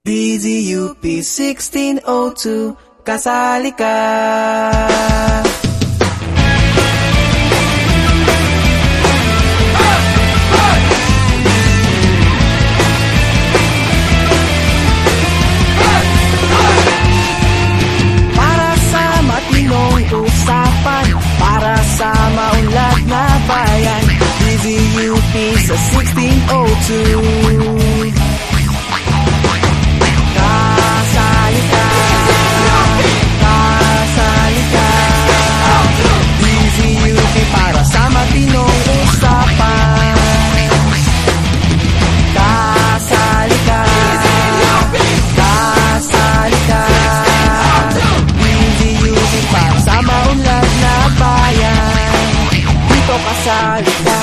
DZUP 1602, kasali ka. Para sa matinong usapan, para sa maunlad na bayan, DZUP sa 1602. Para sa matinong usapan, kasali ka, kasali ka. DZUP para sa maunlad na bayan, dito kasali ka.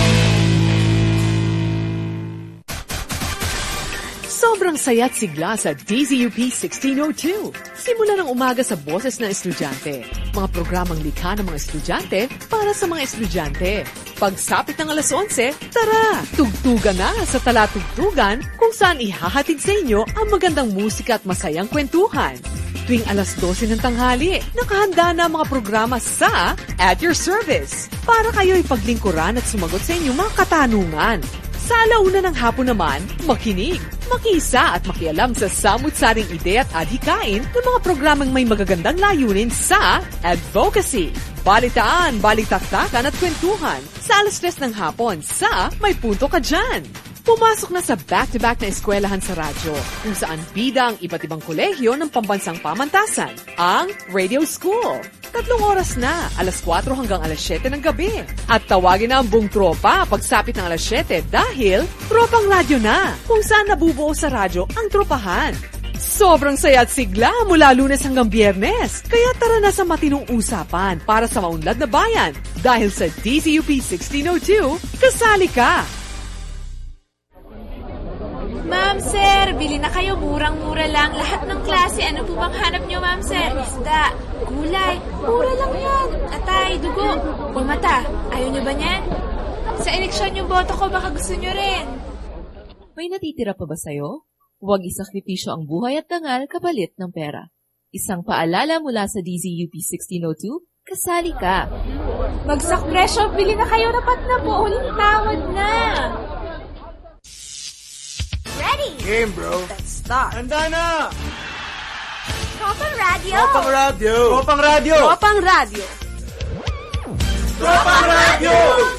Sobrang saya at sigla sa DZUP 1602. Simula ng umaga sa boses ng estudyante. Mga programang likha ng mga estudyante para sa mga estudyante. Pagsapit ng alas 11, tara! Tugtugan na sa Talatugtugan kung saan ihahatid sa inyo ang magandang musika at masayang kwentuhan. Tuwing alas 12 ng tanghali, nakahanda na ang mga programa sa At Your Service para kayo'y paglingkuran at sumagot sa inyong mga katanungan. Sa alauna ng hapon naman, makinig, makiisa at makialam sa samut-saring ide at adhikain ng mga programang may magagandang layunin sa advocacy, balitaan, balitaktakan at kwentuhan sa alas 3 ng hapon sa May Punto Ka Dyan. Pumasok na sa back-to-back na eskwelahan sa radyo, kung saan bida ang iba't ibang kolehiyo ng pambansang pamantasan, ang Radio School. 3 oras na, alas 4 hanggang alas 7 ng gabi. At tawagin na ang buong tropa pagsapit ng alas 7 dahil Tropang Radyo na, kung saan nabubuo sa radyo ang tropahan. Sobrang saya at sigla mula Lunes hanggang Biyernes. Kaya tara na sa matinong usapan para sa maunlad na bayan. Dahil sa DZUP 1602, kasali ka! Ma'am, sir, bili na kayo, murang-mura lang. Lahat ng klase, ano po bang hanap nyo, ma'am, sir? Isda, gulay, mura lang yan. Atay, dugo, o mata, ayaw nyo ba niyan? Sa eleksyon yung boto ko, baka gusto nyo rin. May natitira pa ba sa'yo? Huwag isakripisyo ang buhay at dangal kapalit ng pera. Isang paalala mula sa DZUP 1602, kasali ka. Bagsak presyo, bili na kayo, dapat na po, huling tawad na. Ready? Game, bro. Let's start. Handa na! Tropang Radio! Tropang Radio! Tropang Radio! Tropang Radio! Tropang Radio!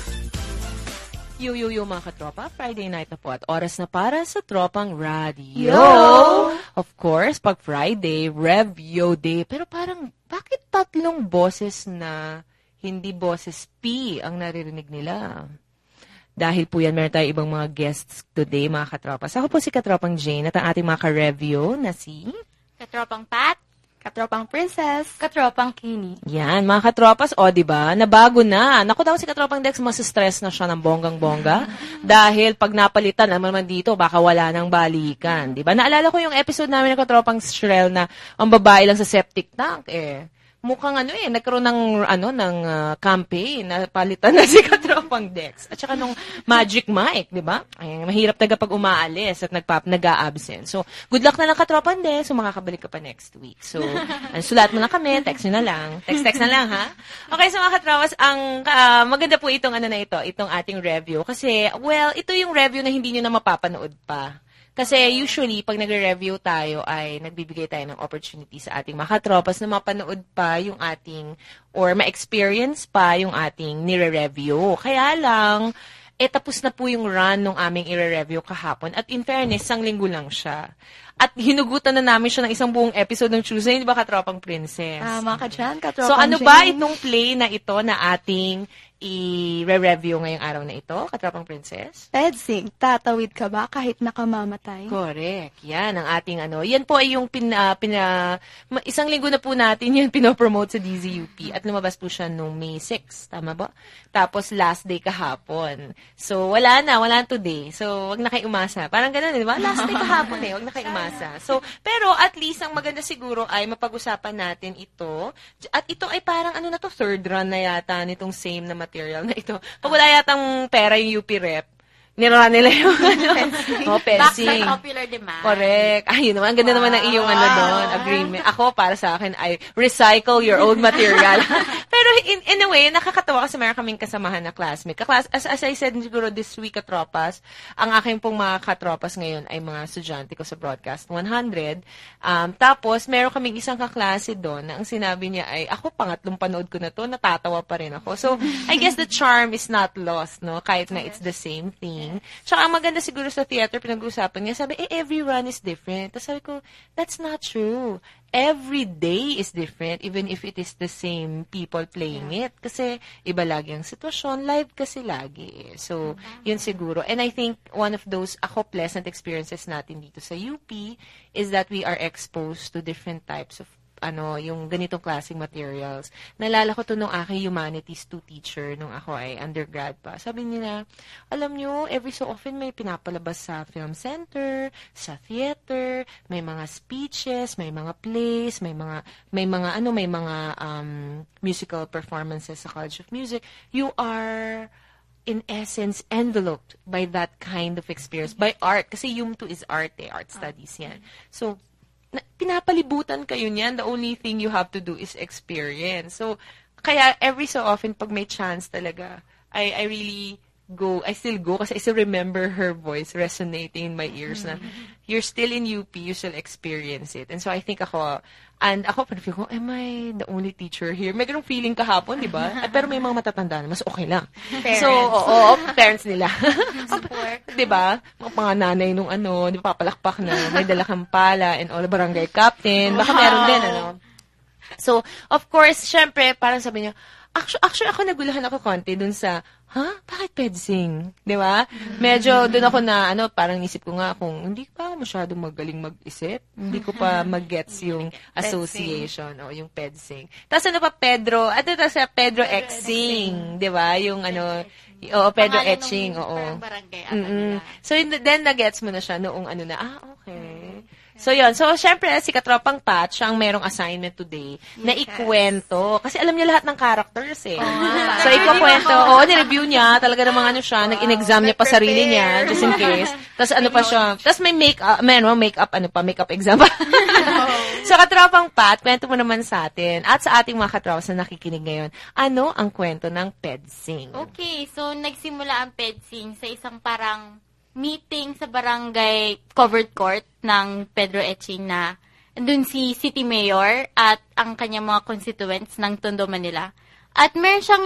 Yo, mga katropa, Friday night na po at oras na para sa Tropang Radio. Yo! Of course, pag Friday, Revyo Day. Pero parang, bakit 3 boses na hindi boses P ang naririnig nila? Dahil po yan, meron tayo ibang mga guests today, mga katropas. Ako po si Katropang Jane at ang ating mga ka-review na si... Katropang Pat, Katropang Princess, Katropang Kini. Yan, mga katropas, o diba, nabago na. Naku daw si Katropang Dex, masistress na siya ng bonggang-bongga. Dahil pag napalitan naman dito, baka wala nang balikan. Diba? Naalala ko yung episode namin ng Katropang Shrel na ang babae lang sa septic tank, mukhang nagkaroon ng campaign na palitan na si Katropang Dex. At saka nung Magic Mike, di ba? Ay, mahirap talaga pag umaalis at nag-a-absent. So, good luck na lang Katropang Dex. So, makakabalik ka pa next week. So, sulat mo na kami, text nyo na lang. Text na lang, ha? Okay, so mga katropas, ang maganda po itong itong ating review. Kasi, well, ito yung review na hindi nyo na mapapanood pa. Kasi usually, pag nagre-review tayo, ay nagbibigay tayo ng opportunity sa ating mga katropas na mapanood pa yung ating, or ma-experience pa yung ating nire-review. Kaya lang, tapos na po yung run ng aming ire-review kahapon. At in fairness, 1 linggo lang siya. At hinugutan na namin siya ng isang buong episode ng Tuesday, di ba, Katropang Princess? Mga ka-dyan, Katropang So, ano Jane. ba itong play na ito na ating i-review ngayong araw na ito, Katropang Princess? Pedsing, tatawid ka ba kahit nakamamatay? Correct. Yan, ang ating Yan po ay yung isang linggo na po natin yan pinopromote sa DZUP. At lumabas po siya noong May 6. Tama ba? Tapos last day kahapon. So, wala na today. So, wag na kayo umasa. Parang ganun, di ba? Last day kahapon wag na kayo umasa. So, pero at least ang maganda siguro ay mapag-usapan natin ito. At ito ay parang third run na yata nitong same na material na ito. Pag wala yatang pera yung UP Rep, nira nila yung Back fencing. to popular demand. Correct. Ayun naman. Ang ganda naman ng iyong doon, agreement. Ako, para sa akin, I recycle your old material. Pero in a way, nakakatawa kasi meron kaming kasamahan na classmate. As I said, siguro this week katropas, ang aking pong mga katropas ngayon ay mga estudyante ko sa Broadcast 100. Tapos, meron kaming isang kaklase doon na ang sinabi niya ay, ako, pangatlong panood ko na to, natatawa pa rin ako. So, I guess the charm is not lost, no? Kahit na it's the same thing. Tsaka ang maganda siguro sa theater, pinag-uusapan niya, sabi, every run is different. Tapos sabi ko, that's not true. Every day is different, even if it is the same people playing it. Kasi iba lagi ang sitwasyon, live kasi lagi. So, yun siguro. And I think one of those, pleasant experiences natin dito sa UP is that we are exposed to different types of yung ganitong klaseng materials. Nalala ko to nung aking Humanities 2 teacher nung ako ay undergrad pa. Sabi nila, alam nyo, every so often may pinapalabas sa film center, sa theater, may mga speeches, may mga plays, may mga musical performances sa College of Music. You are in essence enveloped by that kind of experience, by art. Kasi YUM2 is art, art studies yan. So, pinapalibutan kayo niyan. The only thing you have to do is experience. So, kaya every so often, pag may chance talaga, I really go, I still go kasi I still remember her voice resonating in my ears na you're still in UP, you still experience it. And so I think ako, feel ko, am I the only teacher here? May ganung feeling kahapon, di ba? Pero may mga matatanda na, mas okay lang. Parents. So, parents nila. Support. Di ba? Mga nanay nung di ba, papalakpak na, may dala kang pala, and all barangay captain. Baka meron din, So, of course, syempre, parang sabi niya, actually ako nagulahan ako konti dun sa, bakit pedsing? Di ba? Medyo dun ako na, parang isip ko nga kung hindi pa masyadong magaling mag-isip, hindi ko pa mag-gets yung association o yung pedsing. Tapos Pedro Exing, di ba? Yung Pedro Etching, oo. So, then na-gets mo na siya noong okay. So, yun. So, syempre, si Katropang Pat, siya ang merong assignment today na ikwento. Kasi alam niya lahat ng characters, eh. So, ikukwento. Ni-review niya. Talaga namang siya. Nag-in-exam niya pa sarili niya, just in case. Tapos, pa siya. Tapos, may makeup exam pa. So, Katropang Pat, kwento mo naman sa atin. At sa ating mga katropas na nakikinig ngayon, ano ang kwento ng pedsing? Okay, so, nagsimula ang pedsing sa isang parang meeting sa barangay covered court ng Pedro Etching na dun si City Mayor at ang kanyang mga constituents ng Tondo, Manila. At meron siyang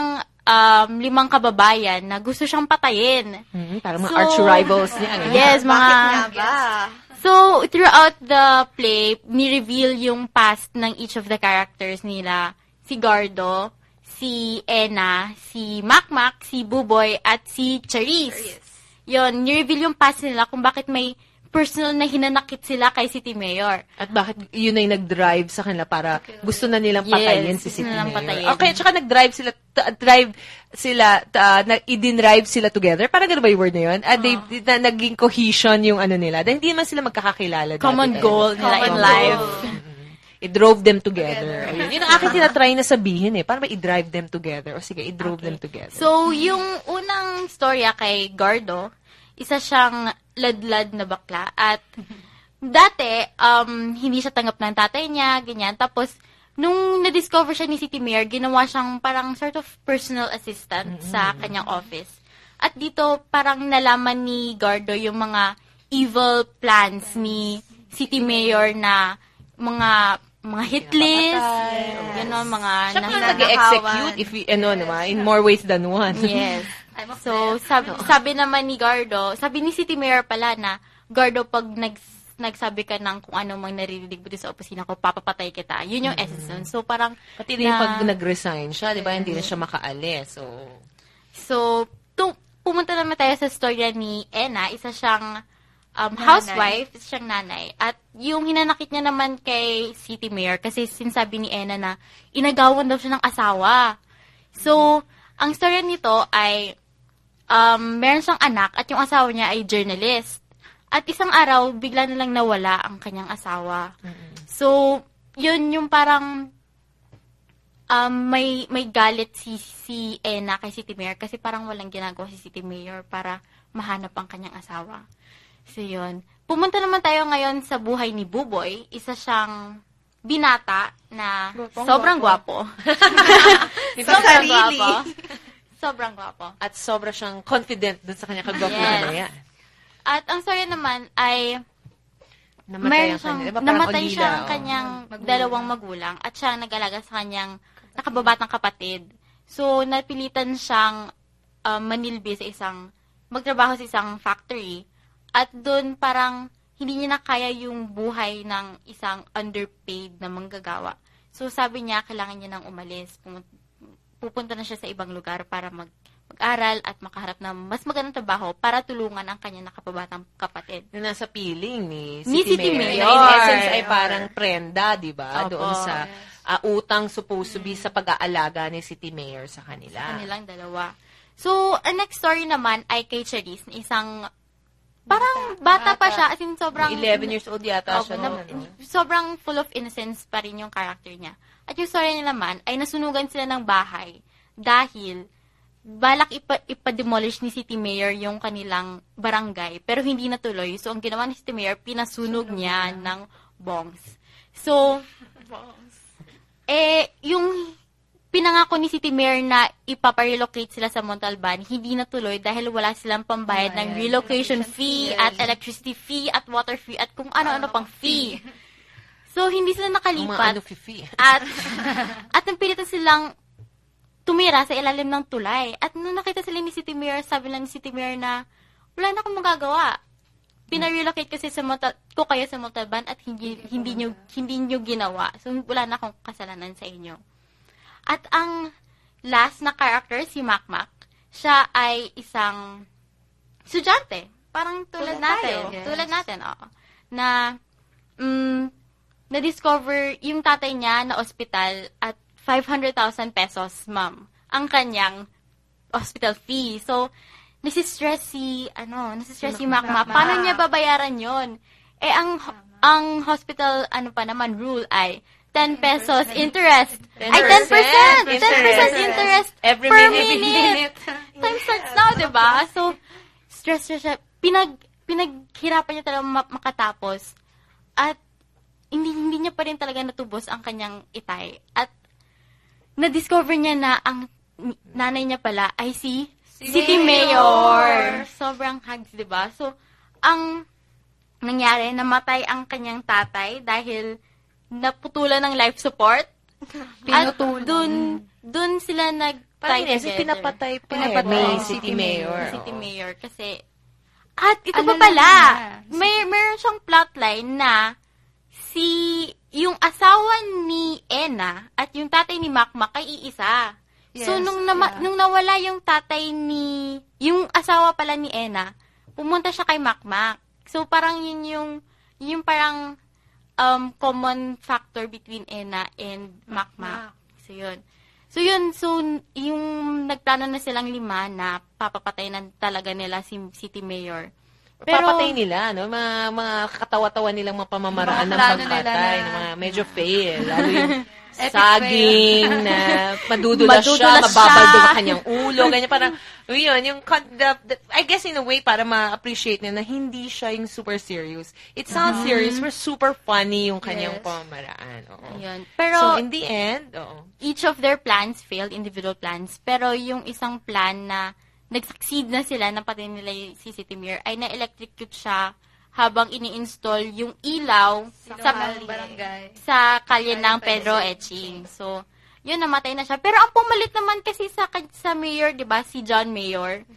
limang kababayan na gusto siyang patayin. Parang mga arch-rivals niya. Yes, mga... Bakit nga ba? So, throughout the play, ni-reveal yung past ng each of the characters nila. Si Gardo, si Ena, si Makmak, si Buboy, at si Charisse. Yun, ni-reveal yung past nila kung bakit may personal na hinanakit sila kay City Mayor. At bakit yun ay nag-drive sa kanila para gusto na nilang patayin si City Mayor. Patayin. Okay, tsaka nag-drive i-drive sila together. Parang gano'n ba yung word na yun? Naging cohesion yung nila. Dahil hindi naman sila magkakakilala. Common goal nila in life. It drove them together. Ayun. Yun ang akin tinatry na sabihin Paano ba i-drive them together? O sige, i-drove them together. So, yung unang storya kay Gardo, isa siyang ladlad na bakla. At dati, hindi siya tanggap ng tatay niya, ganyan. Tapos, nung na-discover siya ni City Mayor, ginawa siyang parang sort of personal assistant sa kanyang office. At dito, parang nalaman ni Gardo yung mga evil plans ni City Mayor na mga hit list, gano'n, mga siya nag-execute in more ways than one. Yes. So, sabi naman ni Gardo, sabi ni City Mayor pala na, Gardo, pag nagsabi ka ng kung ano mang naririnig mo sa opisina ko, papapatay kita. Yun yung essence nun. So, parang... Pati din pag nag-resign siya, di ba, hindi na siya makaalis. So, pumunta naman tayo sa storya ni Ena, isa siyang housewife, isa siyang nanay. At yung hinanakit niya naman kay City Mayor, kasi sinasabi ni Ena na inagawan daw siya ng asawa. So, ang storya nito ay meron siyang anak at yung asawa niya ay journalist. At isang araw, bigla na lang nawala ang kanyang asawa. So, yun yung parang may galit si Ena kay City Mayor kasi parang walang ginagawa si City Mayor para mahanap ang kanyang asawa. So, yun. Pumunta naman tayo ngayon sa buhay ni Buboy. Isa siyang binata na sobrang gwapo. Sobrang gwapo. Sobrang gwapo. At sobra siyang confident dun sa kanya kagwapuhan na yan. At ang story naman ay namatay siya ang kanyang dalawang magulang at siya ang nag-alaga sa kanyang nakababatang kapatid. So, napilitan siyang manilbi magtrabaho sa isang factory. At doon parang hindi niya na kaya yung buhay ng isang underpaid na manggagawa. So, sabi niya, kailangan niya nang umalis. Pupunta na siya sa ibang lugar para mag-aral at makaharap ng mas magandang trabaho para tulungan ang kanyang nakababatang kapatid. Na nasa piling ni City Mayor. Na in essence ay parang prenda, di ba? Doon sa utang supposed to be sa pag-aalaga ni City Mayor sa kanila. Sa kanilang dalawa. So, ang next story naman ay kay Charisse, isang parang bata pa siya, as in sobrang 11 years old yata siya. Sobrang full of innocence pa rin yung character niya. At yung story nila naman ay nasunugan sila ng bahay dahil balak ipa-demolish ni City Mayor yung kanilang barangay pero hindi natuloy. So, ang ginawa ni City Mayor, pinasunog niya ng bongs. So, yung pinangako ni City Mayor na ipaparelocate sila sa Montalban, hindi natuloy dahil wala silang pambayad ng relocation fee at electricity fee at water fee at kung ano-ano pang fee. So, hindi sila nakalipat. At napilitan silang tumira sa ilalim ng tulay. At nung nakita sila ni City Mayor, sabi lang ni City Mayor na wala na akong magagawa. Pinarelocate kasi ko kayo sa Montalban at hindi nyo ginawa. So, wala na akong kasalanan sa inyo. At ang last na character, si Makmak, siya ay isang estudyante. Parang tulad natin. Yes. Tulad natin, oo. Na, na-discover yung tatay niya na ospital at 500,000 pesos, ma'am, ang kanyang hospital fee. So, nasistress si Makmak. Paano niya babayaran yon? Ang hospital, rule ay 10 pesos interest. 10%! 10% interest every per minute. Time starts now, diba? So, stress siya. Pinaghirapan niya talaga makatapos. At, hindi niya pa rin talaga natubos ang kanyang itay. At, na-discover niya na ang nanay niya pala ay si City Mayor. Sobrang hugs, diba? So, ang nangyari, namatay ang kanyang tatay dahil naputulan ng life support. Pinutulan. At dun sila nag-tie together. Pinapatay ni City Mayor. City Mayor. Kasi, at ito pa pala, mayroon siyang plotline na yung asawa ni Ena at yung tatay ni Makmak ay iisa. Yes, so, nung nawala yung tatay yung asawa pala ni Ena, pumunta siya kay Makmak. So, parang yun yung parang common factor between Ena and Makmak. So, yun. So, yung nagplano na silang 5 na papapatay na talaga nila si City Mayor. Pero, papatay nila, no? Mga katawa-tawa nilang mga pamamaraan ng pagpatay. Mga medyo fail. Lalo yung saging na madudulas siya, mababaldog ang kanyang ulo. Ganyan, parang, yun, I guess in a way, para ma-appreciate nila na hindi siya yung super serious. It sounds serious, but super funny yung kanyang pamamaraan. Yun. Pero, so, in the end, each of their plans failed, individual plans. Pero yung isang plan na nag-succeed na sila na pati nila si City Mayor ay na-electrocute siya habang ini-install yung ilaw sa kalye ng Pedro Etching. So, yun, namatay na siya. Pero ang pumalit naman kasi sa mayor, di ba, si John Mayor.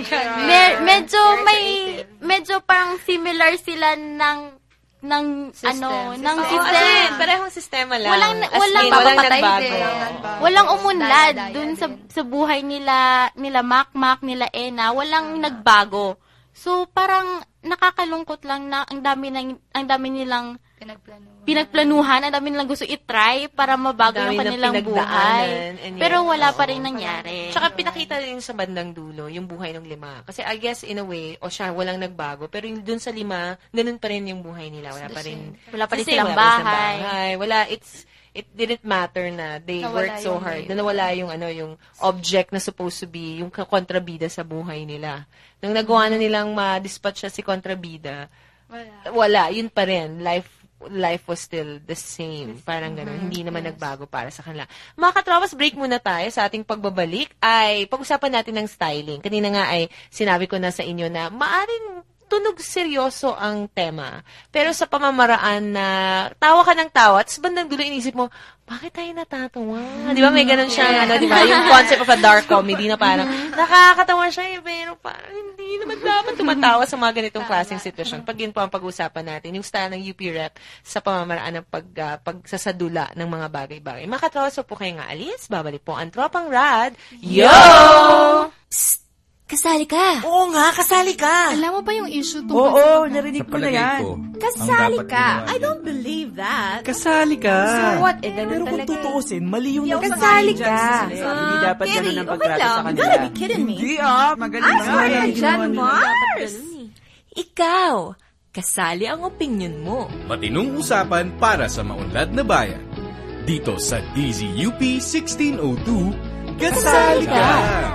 Medyo parang similar sila ng system. Parehong sistema lang. Walang nagbago. Walang umunlad dun sa buhay nila Makmak, nila Ena, walang nagbago. So, parang nakakalungkot lang na ang dami nilang pinagplanuhan, ang dami nilang gusto i-try para mabago yung kanilang buhay. Pero wala pa rin nangyari. Tsaka pinakita rin sa bandang dulo yung buhay ng 5. Kasi I guess in a way, walang nagbago. Pero yung dun sa 5, ganun pa rin yung buhay nila. Wala pa rin silang bahay. it didn't matter na they Nawala worked so yung hard. mayor. Na nawala yung object na supposed to be yung kontrabida sa buhay nila. Nung nagawa na nilang ma-dispatch siya si kontrabida, wala. Yun pa rin. Life was still the same. Parang gano'n. Hindi naman nagbago para sa kanila. Mga katropas, break muna tayo sa ating pagbabalik. Ay, pag-usapan natin ng styling. Kanina nga ay sinabi ko na sa inyo na maaring tunog seryoso ang tema. Pero sa pamamaraan na tawa ka ng tawa, at sa bandang dulo inisip mo, bakit tayo natatawa? Di ba may ganun siyang, di ba? Yung concept of a dark comedy na parang nakakatawa siya, pero parang hindi naman dapat tumatawa sa mga ganitong klaseng sitwasyon. Pag yun po ang pag-usapan natin, yung style ng UP Rep sa pamamaraan ng pagsasadula ng mga bagay-bagay. Mga katropas, po kayo nga alis, babalik po ang Tropang Rad. Yo! Kasali ka. Oo nga, kasali ka. Alam mo ba yung issue Oo, narinig ko na palagay yan. ko, Kasali ang dapat ka. ginawa I niya, don't believe that. Kasali ka. So what? Ganun Pero kung talaga. tutuusin, mali yung Kasali ka. Hindi dapat Terry, ganun ang okay pagtrato lang. sa You kanila. gotta be kidding me. Hindi magaling Ano nga. yan dyan, Mars? Ikaw, kasali ang opinion mo. Matinong usapan para sa maunlad na bayan. Dito sa DZUP 1602, kasali ka!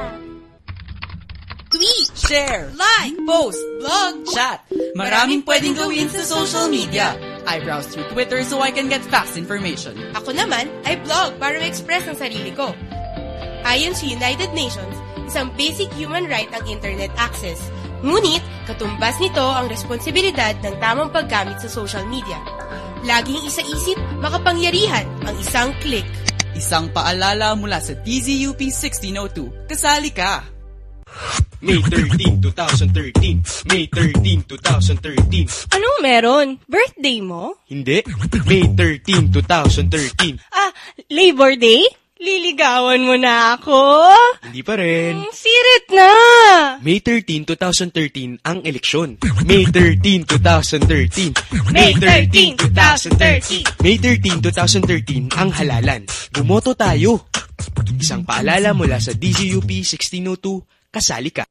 Tweet, share, like, post, blog, chat. Maraming pwedeng gawin sa social media. I browse through Twitter so I can get fast information. Ako naman ay blog para ma-express ang sarili ko. Ayon sa United Nations, isang basic human right ang internet access. Ngunit, katumbas nito ang responsibilidad ng tamang paggamit sa social media. Laging isa-isip, makapangyarihan ang isang click. Isang paalala mula sa DZUP 1602. Kasali ka! May 13, 2013. May 13, 2013. Anong meron? Birthday mo? Hindi. May 13, 2013. Labor Day? Liligawan mo na ako? Hindi pa rin. Sirit na! May 13, 2013 ang eleksyon. May 13, 2013. May 13, 2013. May 13, 2013 ang halalan. Bumoto tayo. Isang paalala mula sa DZUP 1602. Kasali ka.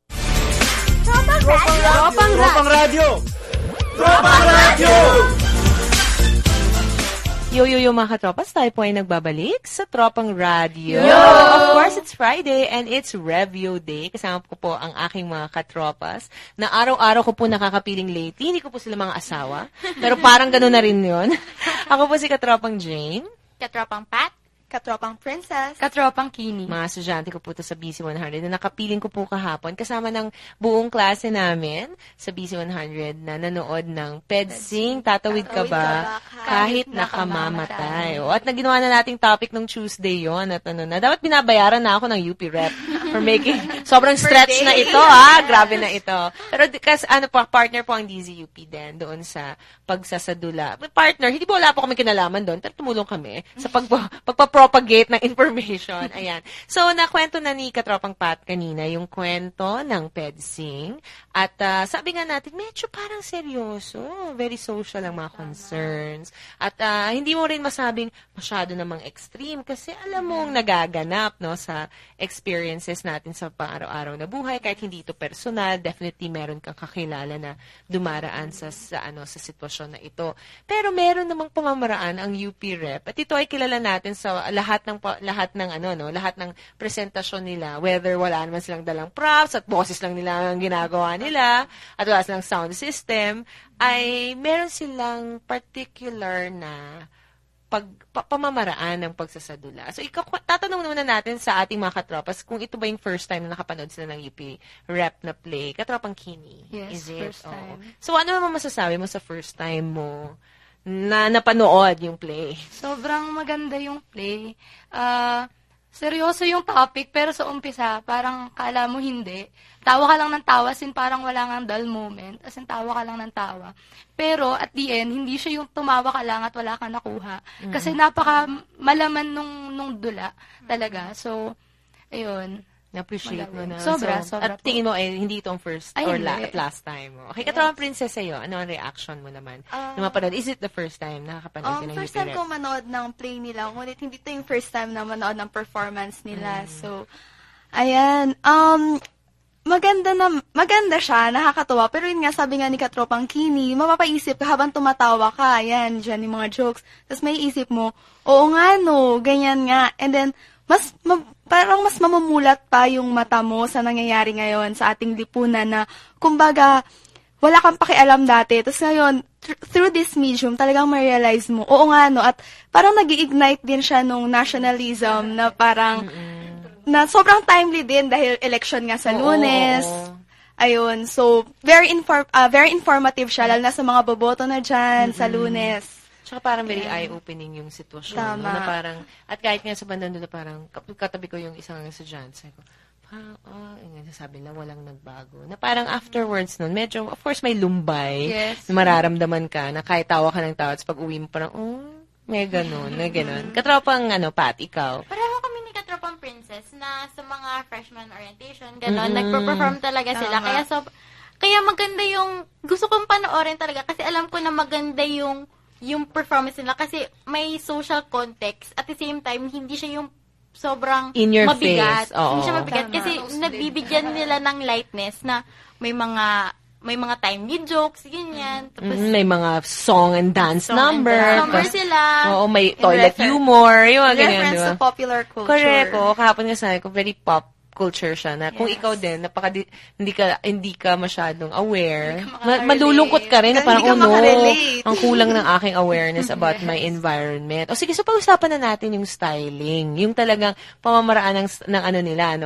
Tropang Radio! Tropang Radio! Yo, mga katropas, tayo po ay nagbabalik sa Tropang Radio. Of course, it's Friday and it's Review Day. Kasama ko po ang aking mga katropas na araw-araw ko po nakakapiling late. Hindi ko po sila mga asawa, pero parang gano'n na rin yun. Ako po si Katropang Jane. Katropang Pat. Katropang Princess. Katropang Kini. Mga estudyante ko po ito sa BC100 na nakapiling ko po kahapon kasama ng buong klase namin sa BC100 na nanood ng PedSing, Tatawid Ka Ba? Kahit nakamamatay. At naginawa na nating topic ng Tuesday yon at na. Dapat binabayaran na ako ng UP Rep for making sobrang stretch na ito, Grabe na ito. Pero kasi partner po ang DZUP din doon sa pagsasadula. Partner, hindi po wala po kami kinalaman doon, pero tumulong kami sa pagpapropagate ng information. Ayan. So, nakwento na ni Katropang Pat kanina yung kwento ng PedSing. At sabi nga natin, medyo parang seryoso. Very social ang mga concerns. At hindi mo rin masabing masyado namang extreme kasi alam mong nagaganap sa experiences natin sa pang-araw-araw na buhay. Kahit hindi ito personal, definitely meron kang kakilala na dumaraan sa sitwasyon na ito. Pero meron namang pamamaraan ang UP Rep. At ito ay kilala natin sa lahat ng presentasyon nila, whether wala naman silang dalang props at boses lang nila ang ginagawa nila at wala silang sound system, ay meron silang particular na pamamaraan ng pagsasadula. So, tatanong muna natin sa ating mga katropas kung ito ba yung first time na nakapanood sila ng UP Rep na play. Katropang Kini. Yes, is it? first time. So, ano naman masasabi mo sa first time mo na napanood yung play? Sobrang maganda yung play. Seryoso yung topic, pero sa umpisa, parang kala mo hindi. Tawa ka lang ng tawa, parang wala nga dull moment. As in, tawa ka lang ng tawa. Pero, at the end, hindi siya yung tumawa ka lang at wala ka nakuha. Kasi napaka malaman nung dula talaga. So, ayun. Na-appreciate mo na. Sobra. At tingin mo, hindi itong first Ay, or hindi. last time mo. Okay, Katropang Princess sa'yo, ano ang reaction mo naman? Na mapanood? Is it the first time na nakapanood ka ng First UP time Rep? ko manood ng play nila, ngunit hindi to yung first time na manood ng performance nila. So, ayan. maganda siya, nakakatawa. Pero yun nga, sabi nga ni Katropang Kini, mapapaisip ka habang tumatawa ka, yan, dyan yung mga jokes. Tapos may isip mo, oo nga no, ganyan nga. And then, parang mas mamumulat pa yung mata mo sa nangyayari ngayon sa ating lipunan na, kumbaga, wala kang pakialam dati. Tapos ngayon, through this medium, talagang ma-realize mo, oo nga no, at parang nag-ignite din siya nung nationalism na parang, na sobrang timely din dahil election nga sa Lunes. Ayun. So, very informative siya, lalo na sa mga boboto na dyan sa Lunes. Tsaka parang very eye-opening yung sitwasyon. Tama. Na parang, at kahit nga sa bandang doon na parang, katabi ko yung isang estudyante, sabi ko, sabi na walang nagbago. Na parang afterwards nun, medyo, of course, may lumbay. Yes. Na mararamdaman ka, na kahit tawa ka ng tawa, at pag uwi mo parang, may ganun. Katropang, Pat, ikaw? Pareho kami ni Katropang Princess na sa mga freshman orientation, gano'n, nagpo-perform talaga sila. Kaya maganda yung, gusto kong panoorin talaga kasi alam ko na maganda yung performance nila kasi may social context. At the same time, hindi siya yung sobrang in your mabigat. Face. Oo. Hindi siya mabigat kasi nagbibigyan nila ng lightness na may mga timely jokes, ganyan. Tapos, may mga song and dance number sila. Oo, may toilet humor. Yung mga ganyan, reference diba? sa popular culture. Correct. Kahapon nga sabi ko, very pop culture siya na kung ikaw din hindi ka masyadong aware, malulungkot ka rin na parang ang kulang ng aking awareness about my environment. O sige, so pag-usapan na natin yung styling, yung talagang pamamaraan ng nila,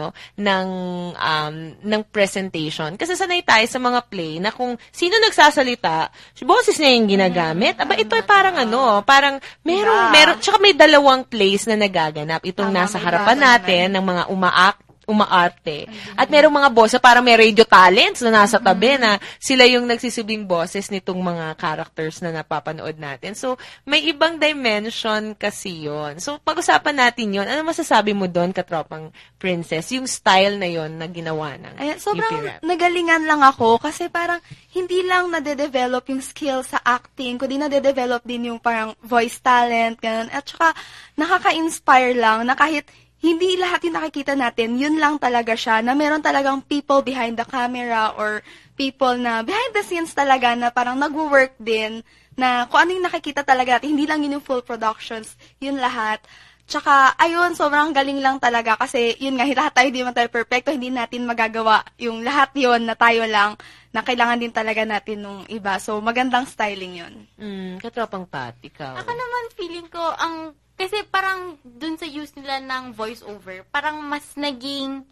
ng presentation. Kasi sanay tayo sa mga play na kung sino nagsasalita, boses niya yung ginagamit. Aba, ito ay parang parang meron, tsaka may dalawang plays na nagaganap. Itong nasa harapan natin ng mga umaarte. At merong mga boss na parang may radio talents na nasa tabi na sila yung nagsisibing boses nitong mga characters na napapanood natin. So, may ibang dimension kasi yun. So, pag-usapan natin yun. Ano masasabi mo doon, Katropang Princess? Yung style na yun na ginawa ng sobrang nagalingan lang ako kasi parang hindi lang nade-develop yung skill sa acting, kundi nade-develop din yung parang voice talent, ganun. At saka, nakaka-inspire lang na kahit hindi lahat yung nakikita natin, yun lang talaga siya, na meron talagang people behind the camera or people na behind the scenes talaga na parang nag-work din, na kung ano yung nakikita talaga natin, hindi lang yun yung full productions, yun lahat. Tsaka, ayun, sobrang galing lang talaga kasi yun nga, lahat tayo hindi man tayo perfecto, hindi natin magagawa yung lahat yun na tayo lang, na kailangan din talaga natin nung iba. So, magandang styling yun. Katropang Pat, ikaw? Ako naman, feeling ko, kasi parang dun sa use nila ng voice-over, parang mas naging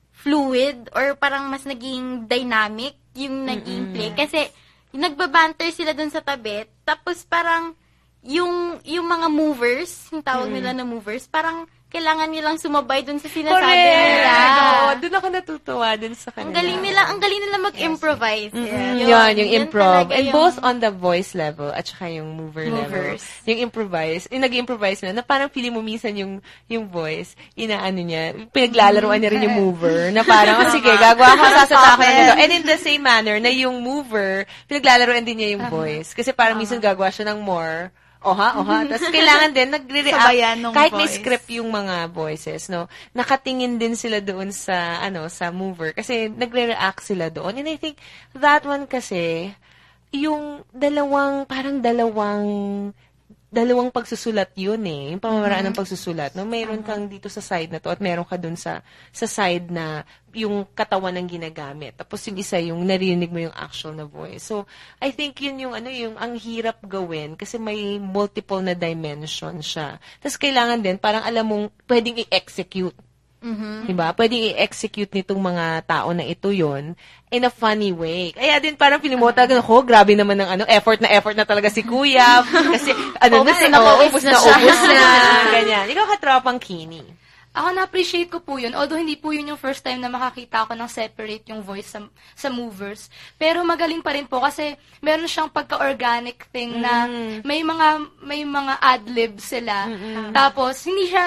fluid or parang mas naging dynamic yung naging play. Kasi nagbabanter sila dun sa tabi, tapos parang yung mga movers, yung tawag nila na movers, parang kailangan nilang sumabay dun sa sinasabi nila. Doon ako natutuwa dun sa kanila. Ang galing nila mag-improvise. Yung improv. And both on the voice level at saka yung mover level. Yung improvise. Yung nag-improvise na parang feeling mo minsan yung voice, inaano niya, pinaglalaroan niya rin yung mover, na parang, sige, gagawa ko, sasata ako ng ito. And in the same manner, na yung mover, pinaglalaroan din niya yung voice. Kasi parang minsan gagawa siya ng more, oha. Tapos kailangan din nagre-react kahit may script yung mga voices, no. Nakatingin din sila doon sa sa mover kasi nagre-react sila doon. And I think that one kasi yung dalawang pagsusulat yun yung pamamaraan ng pagsusulat, no. Mayroon kang dito sa side na to at meron ka doon sa side na yung katawan ng ginagamit. Tapos yung isa yung narinig mo yung actual na voice. So, I think yun yung ang hirap gawin kasi may multiple na dimension siya. Tapos kailangan din parang alam mong pwedeng i-execute. Diba? Pwedeng i-execute nitong mga tao na ito yon in a funny way. Kaya din parang pilimota, grabe naman ng effort na talaga si Kuya. Kasi naubos na. Ganyan. Ikaw, Katropang Kini. Ako na-appreciate ko po yun. Although hindi po yun yung first time na makakita ako ng separate yung voice sa movers. Pero magaling pa rin po kasi meron siyang pagka-organic thing na may mga ad-lib sila. Tapos hindi siya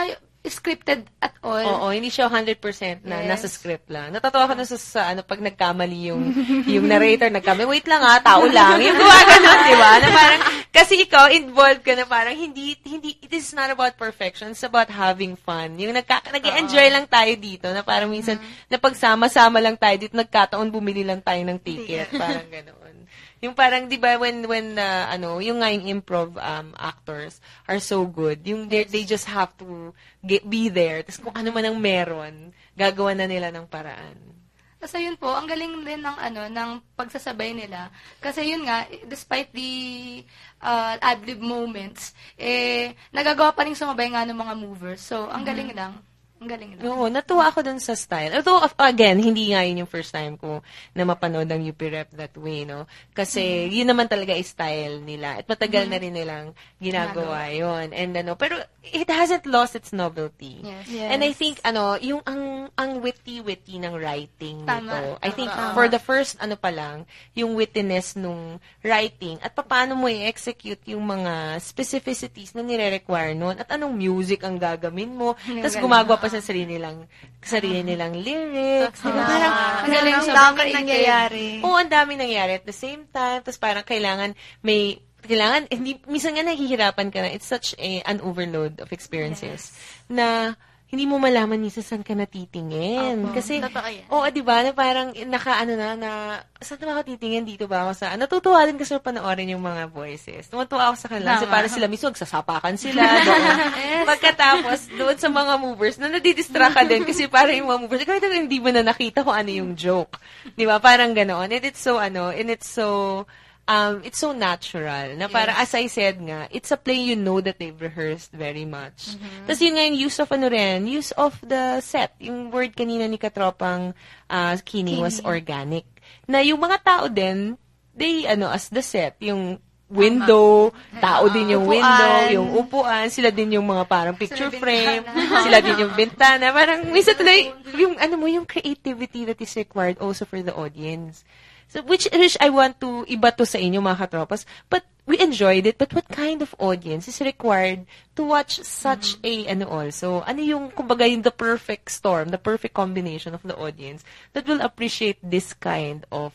scripted at all. Oo, hindi siya 100% na nasa script lang. Natatawa ko na sa pag nagkamali yung narrator, wait lang tao lang. Yung gumaganon, di ba? Na parang, kasi ikaw, involved ka na parang, hindi, it is not about perfection, it's about having fun. Yung nag-enjoy lang tayo dito, na parang minsan, na pagsama-sama lang tayo dito, nagkataon bumili lang tayo ng ticket. Parang gano'n. Yung parang, di ba, when yung nga yung improv actors are so good, yung they just have to be there. Tapos kung ano man ang meron, gagawa na nila ng paraan. Kasi yun po, ang galing din ng pagsasabay nila. Kasi yun nga, despite the ad-lib moments, nagagawa pa rin sumabay nga ng mga movers. So, ang galing lang. Ang galing lang. Oo, natuwa ako dun sa style. Although, again, hindi nga yun yung first time ko na mapanood ang UP Rep that way, no? Kasi, yun naman talaga yung style nila. At matagal na rin nilang ginagawa yun. And pero, it hasn't lost its novelty. Yes. And I think, yung ang witty-witty ng writing nito. I think, Tama. for the first, pa lang, yung wittiness nung writing, at paano mo i-execute yung mga specificities na nire-require nun, at anong music ang gagamin mo, tapos gumagawa pa sa sarili nilang lyrics. Parang, ang daming nangyayari. Oo, ang daming nangyayari at the same time. Tapos parang kailangan, minsan nga nahihirapan ka na. It's such an overload of experiences na hindi mo malaman minsan saan ka natitingin. Kasi, di ba, na parang saan ba ako titingin, dito ba ako sa, natutuwa din kasi panoorin yung mga voices. Natutuwa ako sa kanila. Kasi parang sila mismo, nagsasapakan sila. Pagkatapos, doon sa mga movers, na nadidistract ka din kasi parang yung mga movers, kahit hindi mo na nakita kung ano yung joke. Di ba? Parang ganoon. And it's so natural. Na para, as I said nga, it's a play you know that they've rehearsed very much. Tapos yun nga yung use of the set. Yung word kanina ni Katropang Kini was organic. Na yung mga tao din, they, as the set, yung window, tao din yung window, yung upuan, sila din yung mga parang picture frame, sila din yung bintana. Parang, minsan tuloy, yung creativity that is required also for the audience. So, which I want to iba to sa inyo, mga katropas. But we enjoyed it. But what kind of audience is required to watch such also? Ano yung, kumbaga, yung the perfect storm, the perfect combination of the audience that will appreciate this kind of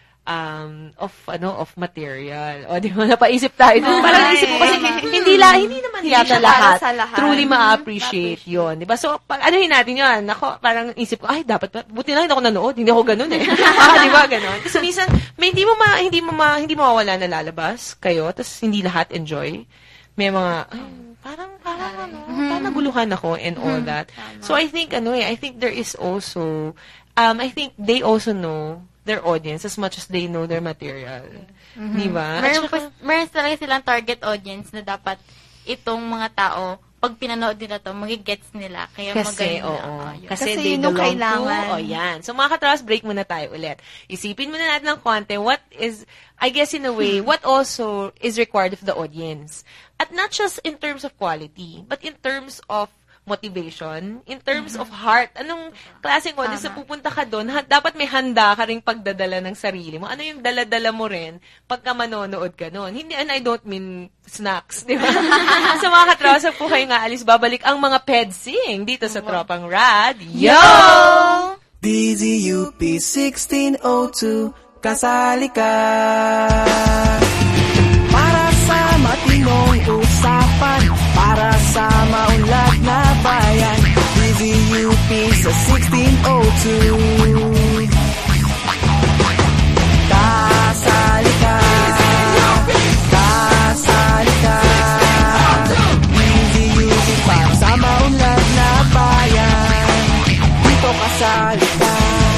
material. O, di ba, napaisip tayo. Parang isip ko kasi, hindi naman yata lahat truly ma-appreciate yun. Di ba? So, anuhin natin yun. Ako, parang isip ko, dapat ba? Buti lang hindi ako nanood. Hindi ako ganun eh. Di ba? Ganun. Kasi minsan, hindi mo mawawala na lalabas kayo, tapos hindi lahat enjoy. May mga, parang naguluhan ako and all that. So, I think there is also, I think they also know their audience as much as they know their material. Di ba? Meron talaga silang target audience na dapat itong mga tao, pag pinanood nila to, magigets nila. Kaya magaling na. Kasi they belong to. Yan. So mga katras, break muna tayo ulit. Isipin muna natin ng konti, what is, I guess in a way, what also is required of the audience. At not just in terms of quality, but in terms of motivation, in terms of heart. Anong klaseng audience na pupunta ka doon? Dapat may handa ka ring pagdadala ng sarili mo. Ano yung dala-dala mo rin pagka manonood ka noon? Hindi, and I don't mean snacks, di ba? Sa mga katrosa po kayo nga, alis, babalik ang mga pedsing dito sa Tropang Rad. Yo! DZUP 1602, kasali ka. Para sa matinong usapan, para sa maunlad na bayan, DZUP sa 1602. Kasali ka, kasali ka. DZUP para sa maunlad na bayan, dito kasali ka.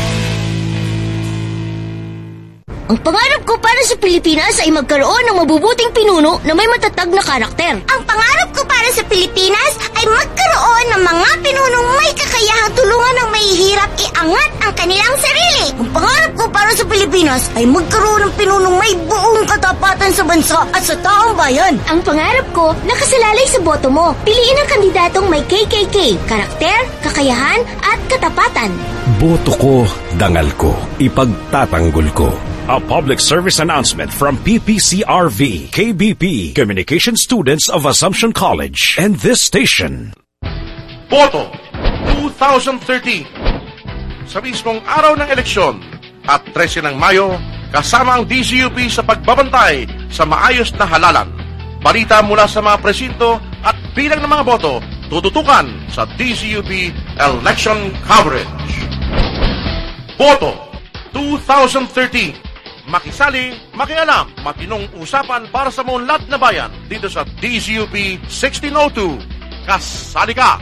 Ang pangarap ko para sa Pilipinas ay magkaroon ng mabubuting pinuno na may matatag na karakter. Ang pangarap ko para sa Pilipinas ay magkaroon ng mga pinunong may kakayahang tulungan ng mahihirap iangat ang kanilang sarili. Ang pangarap ko para sa Pilipinas ay magkaroon ng pinunong may buong katapatan sa bansa at sa taong bayan. Ang pangarap ko, nakasalalay sa boto mo. Piliin ang kandidatong may KKK, karakter, kakayahan at katapatan. Boto ko, dangal ko, ipagtatanggol ko. A public service announcement from PPCRV, KBP, Communication Students of Assumption College, and this station. Boto 2013. Sa mismong araw ng eleksyon at 13 ng Mayo, kasama ang DZUP sa pagbabantay sa maayos na halalan. Balita mula sa mga presinto at bilang ng mga boto, tututukan sa DZUP election coverage. Boto 2013. Makisali, makialam, matinong usapan para sa muunlad na bayan dito sa DZUP 1602. Kasali ka!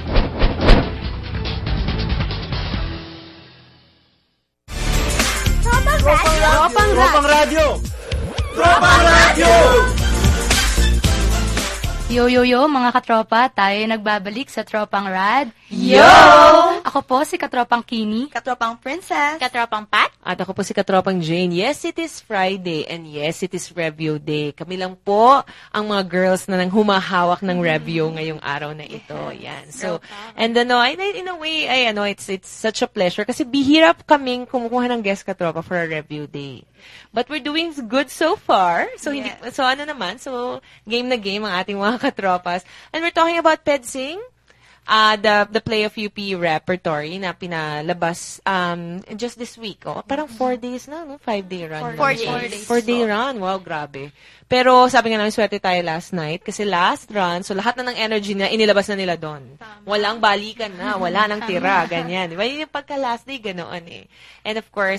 Tropang radyo! Tropang radyo! Yo, mga katropa, tayo nagbabalik sa Tropang Rad. Yo! Ako po si Katropang Kini. Katropang Princess. Katropang Pat. At ako po si Katropang Jane. Yes, it is Friday and yes, it is review day. Kami lang po ang mga girls na nang humahawak ng review ngayong araw na ito. Yan. So, and in a way, it's such a pleasure kasi bihira kaming kumukuha ng guest Katropa for a review day. But we're doing good so far. So, game na game ang ating mga katropas. And we're talking about PEDSING. The play of UP repertory na pinalabas just this week. Parang 4 days na, no? 5-day run. 4-day run. Wow, grabe. Pero sabi nga namin, swerte tayo last night kasi last run, so lahat na ng energy na inilabas na nila doon. Walang balikan na, wala nang tira, ganyan. Diba? Yung pagka last day, ganoon eh. And of course,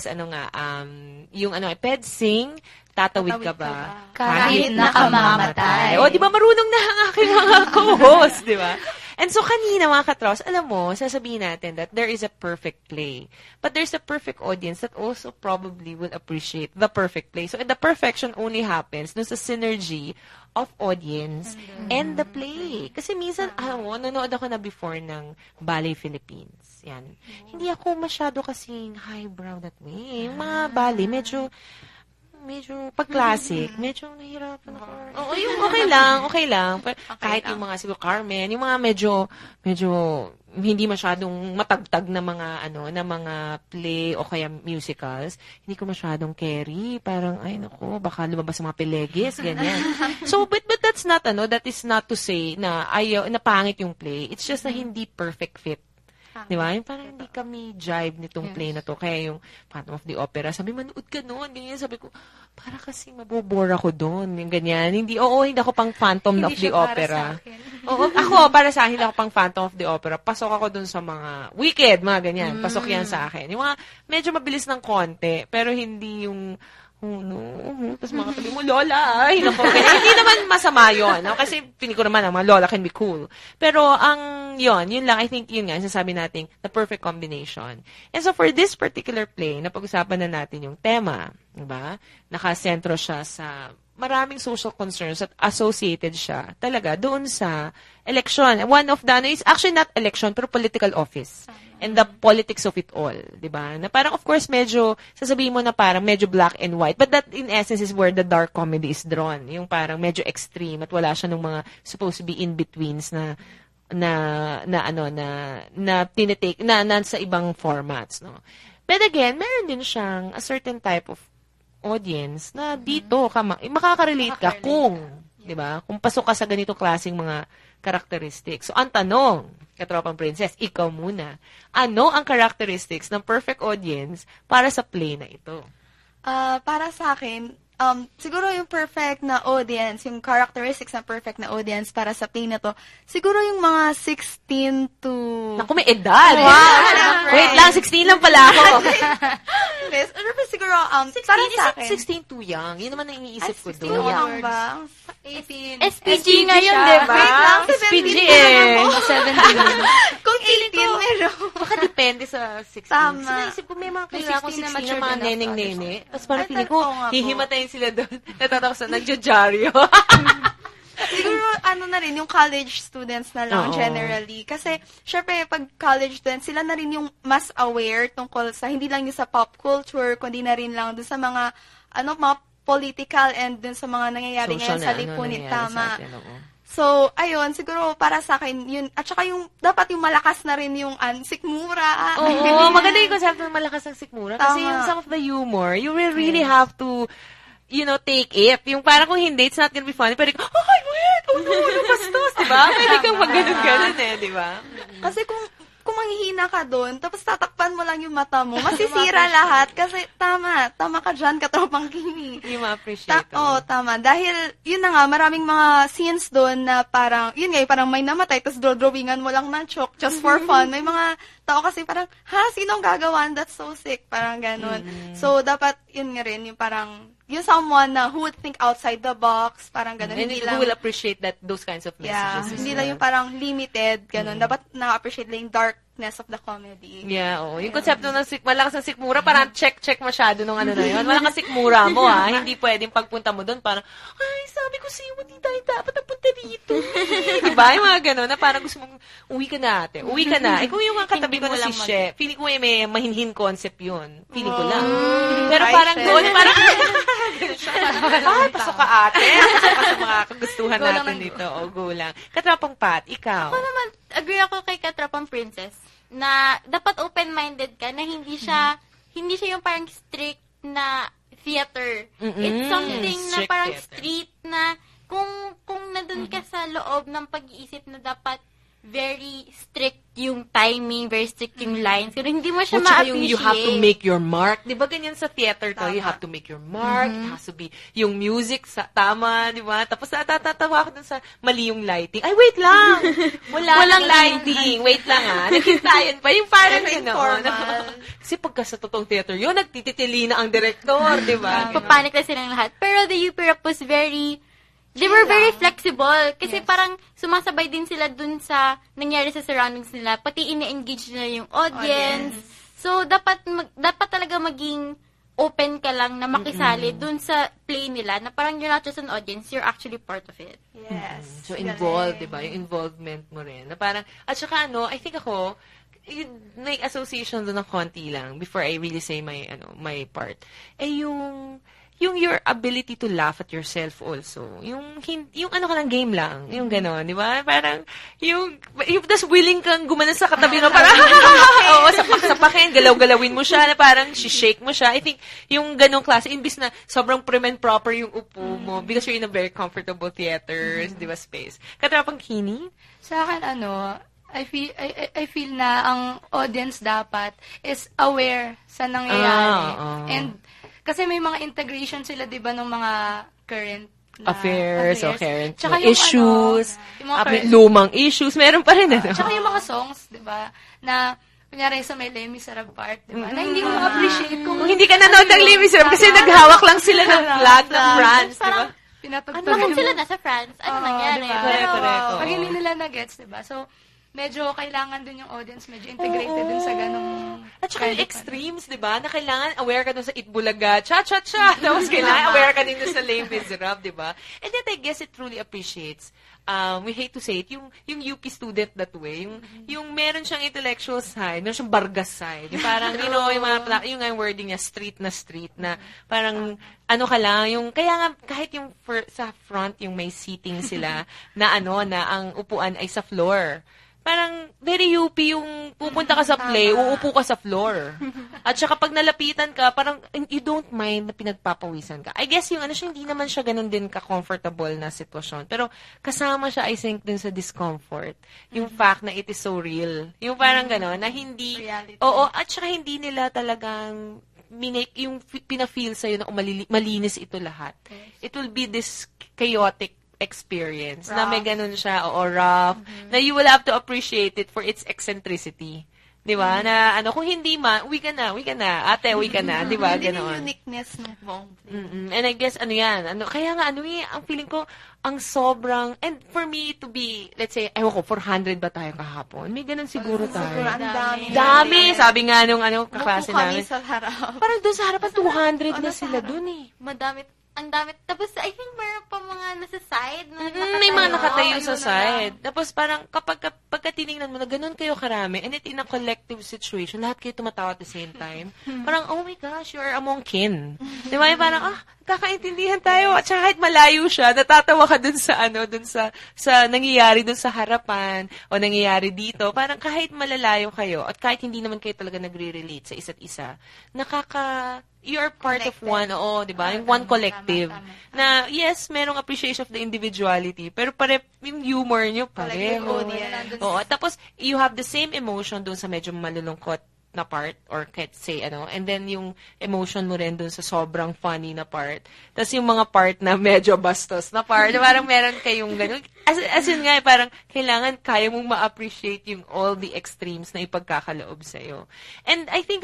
PEDSING, tatawid ka ba? Kahit nakamamatay. O, di ba marunong na ang aking mga co-host, di ba? And so, kanina mga katros, alam mo, sasabihin natin that there is a perfect play. But there's a perfect audience that also probably will appreciate the perfect play. So, the perfection only happens dun sa synergy of audience and the play. Kasi minsan, nanonood ako na before ng Ballet Philippines. Yan. Hindi ako masyado kasing highbrow that way. Yung mga ballet, medyo pag-classic, medyo nahirapan ako. Oo, yung okay lang. Kahit yung mga siguro Carmen, yung mga medyo hindi masyadong matagtag na mga play o kaya musicals, hindi ko masyadong carry. Parang, baka lumabas sa mga pelegis, ganyan. So, but that's not, that is not to say na pangit yung play. It's just na hindi perfect fit. Di ba? Yung parang hindi kami jive nitong play na to. Kaya yung Phantom of the Opera, sabi, manood ka noon. Ganyan, sabi ko, para kasi mabobore ako doon. Yung ganyan. Hindi ako pang Phantom of the Opera. Para sa akin, ako pang Phantom of the Opera. Pasok ako doon sa mga Wicked, mga ganyan. Pasok yan sa akin. Yung mga medyo mabilis ng konti, pero hindi yung tapos mga tabi mo, Lola, hindi naman masama yun. No? Kasi pinig ko naman, ang mga Lola can be cool. Pero yun lang, I think yun nga, sasabi natin, the perfect combination. And so for this particular play, napag-usapan na natin yung tema, diba? Nakasentro siya sa maraming social concerns at associated siya talaga doon sa election. One of the, it's actually not election, pero political office. And the politics of it all, di ba? Na parang, of course, medyo, sasabihin mo na parang medyo black and white. But that, in essence, is where the dark comedy is drawn. Yung parang medyo extreme at wala siya ng mga supposed to be in-betweens na tinitake, na sa ibang formats, no? But again, meron din siyang a certain type of audience na dito ka makaka-relate ka kung, di ba? Kung pasok ka sa ganito klaseng mga characteristics. So, ang tanong, Katropang Princess, ikaw muna. Ano ang characteristics ng perfect audience para sa play na ito? Para sa akin, siguro yung perfect na audience, yung characteristics ng perfect na audience para sa play na to, siguro yung mga 16 to... Naku, may edad! Wow! Wait lang, 16 lang pala ako. Siguro, para sa akin... 16 too young. Yun naman ang iniisip ko doon. 16 too young ba? 18. SPG ngayon, diba? Wait lang, SPG 17. Kung 18 meron. Baka depende sa 16. Tama. So, naisip ko, may mga kailangan ko 16 na mga neneng-nene. Tapos parang feeling ko, hihimatayin sila doon. Natatapos na, nagjajaryo. Siguro, na rin, yung college students na lang generally. Kasi, syempre, pag college students, sila na rin yung mas aware tungkol sa, hindi lang yung sa pop culture, kundi na rin lang doon sa mga, mga political and dun sa mga nangyayari ngayon sa lipunin. Tama. So, ayun, siguro para sa akin, yun, at saka yung, dapat yung malakas na rin yung sikmura. Oo, maganda yung concept ng malakas ng sikmura. Kasi yung some of the humor, you will really have to, take it. Yung parang kung hindi, it's not gonna be funny. Pwede ka, wait! Oh no, bastos, diba? Pwede kang mag-ganun-ganun diba? Kasi kung manghihina ka doon, tapos tatakpan mo lang yung mata mo, masisira lahat. Kasi tama ka dyan, katropang Kimi. Yung ma-appreciate. Tama. Dahil, yun na nga, maraming mga scenes doon na parang, yun nga, parang may namatay, tapos drawingan mo lang ng chalk just for fun. May mga tao kasi parang, sinong gagawan? That's so sick. Parang ganun. So, dapat, yun nga rin, yung parang, yung someone na who would think outside the box, parang ganun. And who will appreciate those kinds of messages. Hindi lang yung parang limited, ganun. Dapat na-appreciate lang yung darkness of the comedy. Yeah, yung konsepto ng malakas ng sikmura, parang check masyado nung ano na yun. Malakas sikmura mo, Hindi pwedeng pagpunta mo doon, parang, sabi ko sa'yo, hindi tayo dapat napunta dito. Diba? Yung mga ganun, na parang gusto mong, uwi ka na. Kung yung mga katabi ko na si Chef, feeling ko may mahinhin concept yun. Feeling ko lang. Pero parang doon, parang, pasok ka ate. Pasok ka sa mga kagustuhan natin dito. Go lang. Katropang Pat, ikaw. Ako naman, agree ako kay Katropang Princess na dapat open-minded ka na hindi siya yung parang strict na theater. It's something na parang street na kung nandun ka sa loob ng pag-iisip na dapat very strict yung timing, very strict yung lines. Pero hindi mo siya ma-appreciate. You have to make your mark. Di ba ganyan sa theater to? You have to make your mark. It has to be yung music tama, di ba? Tapos natatawa ako dun sa mali yung lighting. Ay, wait lang! Walang lighting. Wait lang Nagkintayan pa. Yung parang gano'n. Kasi pagka sa totoong theater yun, nagtititili na ang director, di ba? Papanik na silang lahat. Pero the UP was they were very flexible. Kasi parang sumasabay din sila dun sa nangyari sa surroundings nila. Pati ine-engage nila yung audience. So, dapat talaga maging open ka lang na makisali dun sa play nila na parang you're not just an audience, you're actually part of it. Yes. So, involved, diba? Yung involvement mo rin. Na parang, at saka I think ako, may association doon ng konti lang before I really say my part. Yung your ability to laugh at yourself also. Yung ka ng game lang. Yung gano'n, di ba? Parang, yung tas willing kang gumana sa katabi na parang, sapak-sapakin, galaw-galawin mo siya, na parang shake mo siya. I think, yung ganong klase, imbis na sobrang prim and proper yung upo mo, because you're in a very comfortable theater, di ba, space. Katropang Kini? Sa akin, I feel na ang audience dapat is aware sa nangyayari. And, kasi may mga integration sila, di ba, ng mga current affairs, current tsaka issues, lumang issues, meron pa rin. Tsaka yung mga songs, di ba, na, kunyari sa may Les Miserables part, di ba, na hindi mo appreciate kung hindi ka nanood ng Les Miserables kasi naghawak lang sila ng flag ng France, di ba? Bakit sila nasa France? Ano nangyari? Pero, pag hindi nila na-gets, di ba? So, medyo kailangan din yung audience, medyo integrated din sa ganong... At saka yung extremes, di ba? Na kailangan aware ka dun sa Itbulaga, cha-cha-cha! Tapos kailangan aware ka din dun sa Les Miserables, di ba? And then I guess it truly appreciates, we hate to say it, yung UP student that way, yung meron siyang intellectual side, meron siyang Bargas side. Yung parang, yung wording niya, street na parang, ka lang, kaya nga, kahit yung sa front, yung may seating sila, na ang upuan ay sa floor. Parang very UP yung pupunta ka sa play, uupo ka sa floor. At saka pag nalapitan ka, parang you don't mind na pinagpapawisan ka. I guess yung hindi naman siya ganun din ka-comfortable na sitwasyon. Pero kasama siya, I think, din sa discomfort. Yung fact na it is so real. Yung parang ganun, na hindi, at saka hindi nila talagang yung pina-feel sa'yo na malinis ito lahat. It will be this chaotic experience na may ganun siya, rough, na you will have to appreciate it for its eccentricity. Di ba? Na kung hindi uwi ka na, ate, uwi ka na, di ba? Ganoon. Yung uniqueness ng And I guess, kaya nga, ang feeling ko, ang sobrang, and for me to be, let's say, 400 ba tayo kahapon? May ganun siguro tayo. Dami! Sabi nga nung kaklase namin. Sa harap. Parang doon sa harapan, 200 na sila doon eh. Ang dami. Tapos, I think meron pa mga nasa side. May mga nakatayo sa side. Tapos, parang, pagka tinignan mo na ganun kayo karami, and it in a collective situation, lahat kayo tumatawa at the same time, parang, oh my gosh, you are among kin. Di ba? Parang, kakaintindihan tayo. At saka kahit malayo siya, natatawa ka dun sa nangyayari dun sa harapan, o nangyayari dito. Parang, kahit malalayo kayo, at kahit hindi naman kayo talaga nagre-relate sa isa't isa, you're part of one, di ba? Yung one collective. Na, yes, merong appreciation of the individuality, pero yung humor nyo pareho. Oo, tapos, you have the same emotion doon sa medyo malulungkot na part, or kahit say, and then yung emotion mo rin dun sa sobrang funny na part. Tapos yung mga part na medyo bastos na part, parang meron kayong ganun. As in nga, parang kailangan kaya mong ma-appreciate yung all the extremes na ipagkakaloob sa'yo. And I think,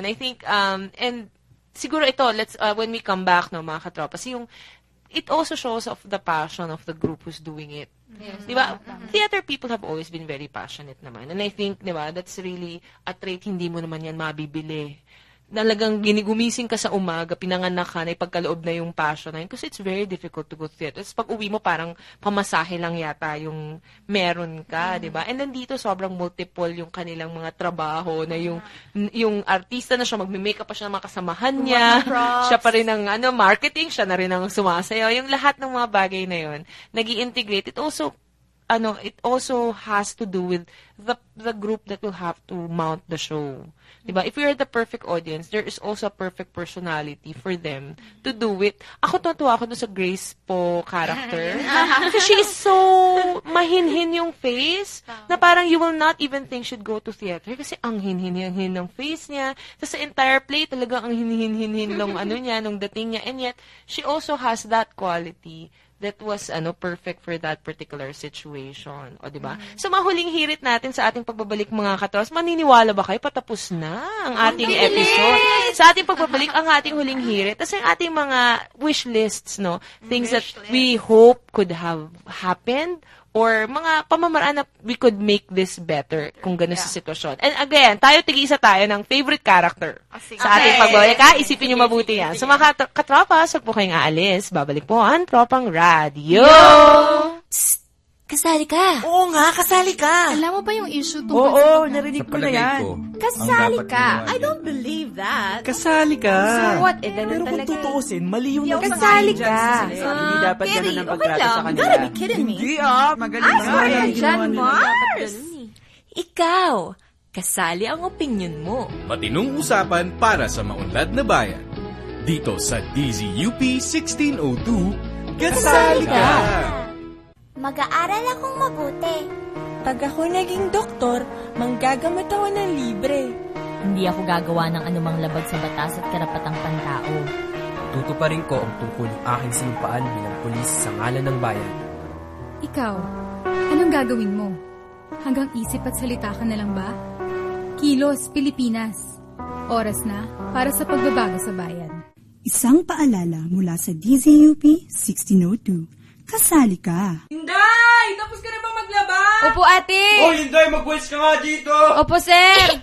and siguro ito, when we come back, mga katropas, it also shows of the passion of the group who's doing it. Yes. Diba? Theater people have always been very passionate naman. And I think, diba, that's really a trait hindi mo naman yan mabibili. Talagang gumising ka sa umaga, pinanganak ka, na ipagkaloob na yung passion na yun. Kasi it's very difficult to go to theater. Pag uwi mo, parang pamasahe lang yata yung meron ka, diba? And then dito, sobrang multiple yung kanilang mga trabaho na yung artista na siya, magme-makeup pa siya ng mga kasamahan niya. Siya pa rin ang marketing, siya na rin ang sumasayaw. Yung lahat ng mga bagay na yun, nag-i-integrate. It also has to do with the group that will have to mount the show. Diba? If you're the perfect audience, there is also a perfect personality for them to do it. Ako natuwa ako doon sa Grace po character. Kasi she is so mahinhin yung face na parang you will not even think she'd go to theater kasi ang hinhin ng face niya. Sa entire play talaga ang hinhin nung nung dating niya. And yet, she also has that quality that was perfect for that particular situation. O, diba? So, mahuling hirit natin sa ating pagbabalik, mga katros. Maniniwala ba kayo? Patapos na ang ating episode. Sa ating pagbabalik, ang ating huling hirit. Tapos ang ating mga wish lists, things that we hope could have happened or mga pamamaraan na we could make this better kung gano'n sa sitwasyon. And again, tig-isa tayo ng favorite character sa ating pagbabalik. Isipin nyo mabuti yan. So mga katropas, huwag po kayong aalis. Babalik po ang Tropang Radio. Psst! Kasali ka. Oo nga, kasali ka. Alam mo ba yung issue tungkol Oo, narinig ko na yan. Kasali ka. I don't believe that. Kasali ka. So what? Pero kung tutuusin, mali yung kasali ka. Hindi dapat ganun ang pagtrato sa kanila. You gotta be kidding me. Hindi magaling nga. Dyan, Mars. Ikaw, kasali ang opinion mo. Matinong usapan para sa maunlad na bayan. Dito sa DZUP 1602, kasali ka! Mag-aaral akong mabuti. Pag ako naging doktor, manggagamot ako ng libre. Hindi ako gagawa ng anumang labag sa batas at karapatang pantao. Tutuparin ko ang tungkulin aking sinumpaan bilang pulis sa ngalan ng bayan. Ikaw, anong gagawin mo? Hanggang isip at salita ka na lang ba? Kilos, Pilipinas. Oras na para sa pagbabago sa bayan. Isang paalala mula sa DZUP 1602. Kasali ka. Inday! Tapos ka na ba maglaba? Opo, ate! Oh, Inday! Mag-waits ka nga dito! Opo, sir!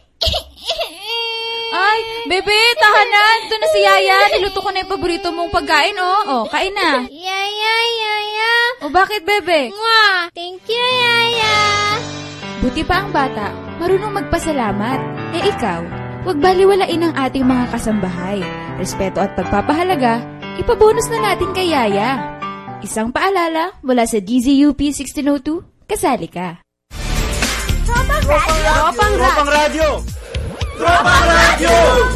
Ay, bebe, tahanan! Ito na si Yaya. Niluto ko na yung paborito mong pagkain, oh. Kain na. Yaya. O, bakit, bebe? Mwah! Thank you, Yaya! Buti pa ang bata, marunong magpasalamat. Ikaw, huwag baliwalain ang ating mga kasambahay. Respeto at pagpapahalaga, ipabonus na natin kay Yaya. Isang paalala mula sa DZUP 1602, kasali ka. Tropang Radio! Tropang Radio!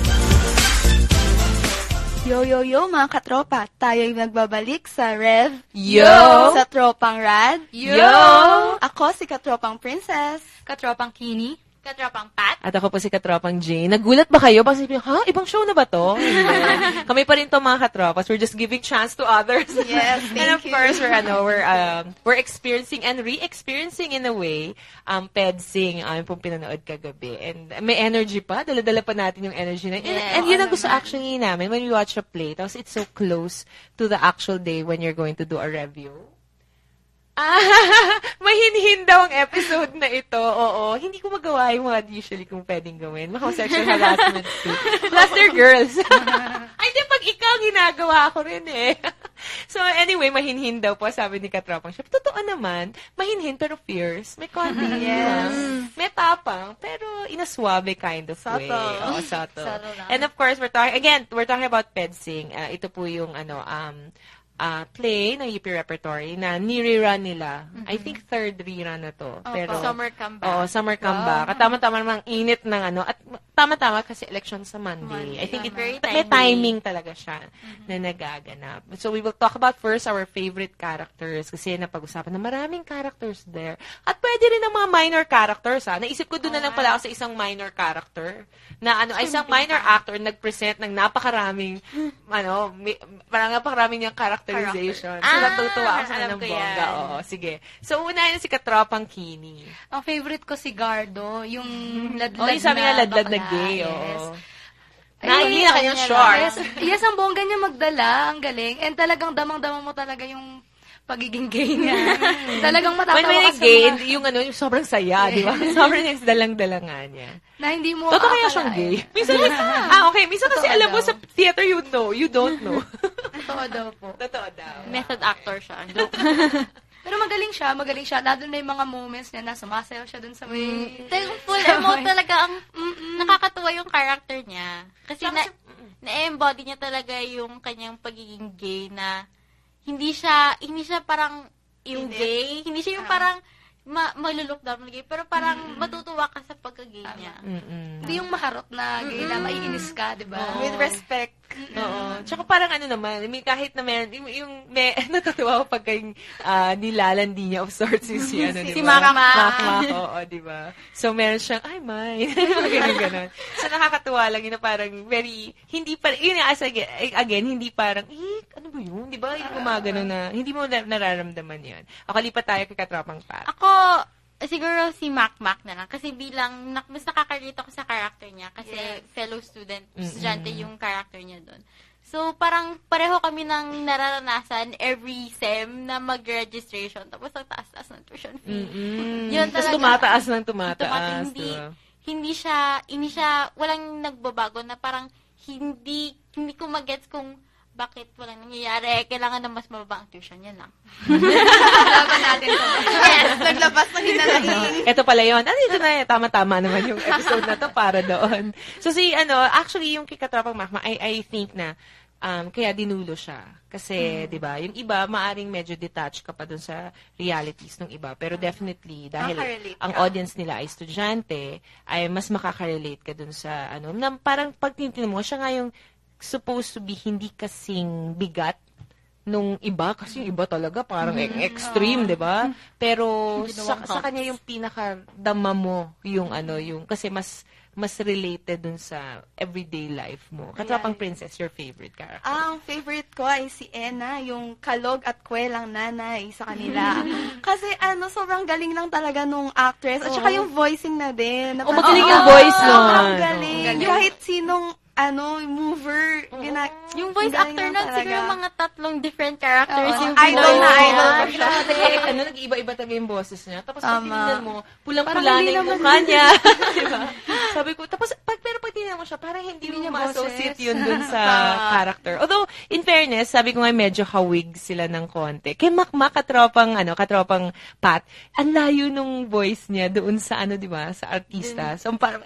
Yo, mga katropa. Tayo'y nagbabalik sa Rev. Yo! Sa Tropang Rad. Yo! Ako si Katropang Princess. Katropang Kini. Katropang Pat. At ako po si Katropang Jane. Nagulat ba kayo? Bakit sabihin, ibang show na ba to? Kami pa rin to, mga katropas. We're just giving chance to others. Yes, and of course, we're experiencing and re-experiencing in a way, PedSing, pong pinanood kagabi. And may energy pa. Dala-dala pa natin yung energy na. And yun ang gusto actually namin when we watch a play. Tapos it's so close to the actual day when you're going to do a review. Mahinhin daw ang episode na ito. Oo. Hindi ko magawa yung mga usually kung pwedeng gawin. Mga sexual harassment too. Plus, they're girls. Ay, di, pag ikaw, ginagawa ko rin eh. So, anyway, mahinhin daw po, sabi ni Katropang Chef. Totoo naman, mahinhin pero fierce. May konti. Yes. May tapang, pero in a suave kind of way. Oo, subtle. Subtle. And of course, we're talking about PedSing. Ito po yung, play ng UP Repertory na ni-rerun nila. Mm-hmm. I think third rerun na to. Pero Summer comeback. Oo, summer comeback. At tama-tama namang init ng at tama-tama kasi election sa Monday. I think may timing talaga siya na nagaganap. So we will talk about first our favorite characters kasi napag-usapan na maraming characters there. At pwede rin ng mga minor characters. Naisip ko doon na lang pala ako sa isang minor character na isang minor actor nag-present ng napakaraming parang napakaraming niyang characterization. So natutuwa ako sa ng bongga. Oo, sige. So unahin na si Katropang Kini. Ang favorite ko si Gardo, yung ladlad yung sabi nga ladlad na gay, hindi na kanyang short. Yes, ang bongga niya magdala, ang galing. And talagang damang-dama mo talaga yung pagiging gay niya. Talagang matatawa ka sa gay, yung sobrang saya, di ba? Sobrang dalang-dala nga niya. Na hindi mo totoo kaya siyang gay? Minsan, okay. Minsan kasi alam mo sa theater, you don't know. Totoo daw po. Totoo daw. Method actor siya. Pero magaling siya. Lalo na yung mga moments niya na sumasayaw siya dun sa may... Full emo talaga ang nakakatuwa yung character niya. Kasi na-embody niya talaga yung kanyang pagiging gay na hindi siya parang yung gay. Hindi siya yung parang malulok down na gay. Pero parang matutuwa ka sa pagka-gay niya. Hindi yung maharot na gay na maiinis ka, di ba? With respect. Oo. Tsaka parang naman, kahit na meron, natutuwa ko pagka yung nilalandi niya of sorts si Makmak. Oo, di ba? So meron siyang, ay, may. Ganun. So nakakatuwa lang yun na parang very, hindi parang, yun again, hindi parang, ano ba yun? Di ba? Yung gumagano na, hindi mo nararamdaman yun. Ako, lipat tayo kay Katropang Pat. Ako, siguro si Makmak na lang. Kasi bilang, mas nakakarelate ako sa character niya. Kasi fellow student, estudyante yung character niya doon. So, parang pareho kami ng nararanasan every sem na mag-registration. Tapos, ang taas-taas ng tuition fee. Yun talaga. Tapos, tumataas. Hindi siya, walang nagbabago na parang hindi ko magets kung bakit walang nangyayari. Kailangan na mas mababa ang tuition. Yan lang. Laban natin ito. Yes, naglabas na hinalain. Ito pala yun. Ito na, tama-tama naman yung episode na to para doon. So, actually, yung kay Katropang Makmak, I think na kaya dinulo siya. Kasi, di ba, yung iba, maaring medyo detached ka pa dun sa realities ng iba. Pero definitely, dahil ang audience nila ay estudyante, ay mas makakarelate ka dun sa, na parang pag tinitin mo, siya nga yung supposed to be hindi kasing bigat nung iba kasi yung iba talaga parang extreme, 'di ba? Pero sa kanya yung pinakadama mo yung yung kasi mas related dun sa everyday life mo. Katropang Princess, your favorite character? Ang favorite ko ay si Ena, yung kalog at kwelang nanay sa kanila. Kasi sobrang galing lang talaga nung actress at saka yung voicing na din. Magaling yung voice nun. Ang galing. Kahit sinong mover, yung voice actor nun, siguro mga 3 different characters. Yung idol pa siya. Nag-iiba-iba talaga yung boses niya. Tapos pag tingnan mo, pulang-pula na yung mukha niya. Diba? Sabi ko, pero pag tingnan mo siya, parang hindi mo ma-associate yun dun sa character. Although, in fairness, sabi ko nga medyo hawig sila ng konti. Kay Makmak, Katropang Pat, ang layo nung voice niya doon sa diba, sa artista. So, parang,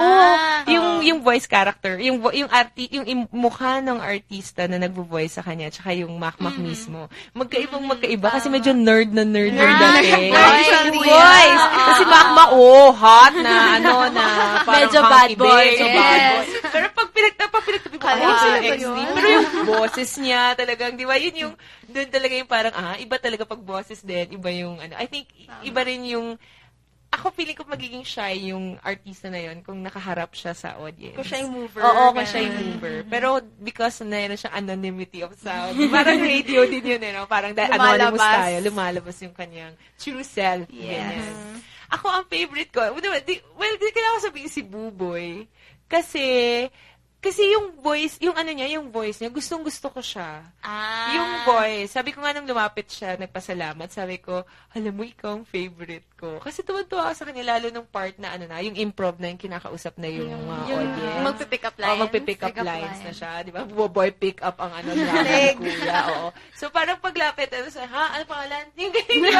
yung voice character, yung mukha ng artista na nagvo-voice sa kanya tsaka yung Makmak mismo. Magkaiba kasi medyo nerd dati. Yung voice. Kasi Makmak, hot na, medyo bad boy. Pero pag pinagtabi ko, sila XD. Pero yung boses niya talagang, di ba, yun yung, doon talaga yung parang, iba talaga pag boses din, iba yung, I think, iba rin yung, ako feeling ko magiging shy yung artista na yun kung nakaharap siya sa audience. Kung siya yung mover. Oo, kung siya yung mover. Pero because mayroon siya anonymity of sound. Parang radio din yun, parang anonymous tayo. Lumalabas yung kanyang true self. Yes. Ako, ang favorite ko, kailangan ko sabihin si Buboy. Kasi yung voice niya, gustong-gusto ko siya. Yung voice, sabi ko nga nung lumapit siya, nagpasalamat, sabi ko, alam mo, ikaw ang favorite ko. Kasi tuwan-tuwa sa kanya, lalo nung part na, yung improv na yung kinakausap na yung audience. Magpipick up lines. Magpipick up lines na siya, di ba? Boy pick up ang leg. Kuya, So, parang paglapit, ano pangalan? Yung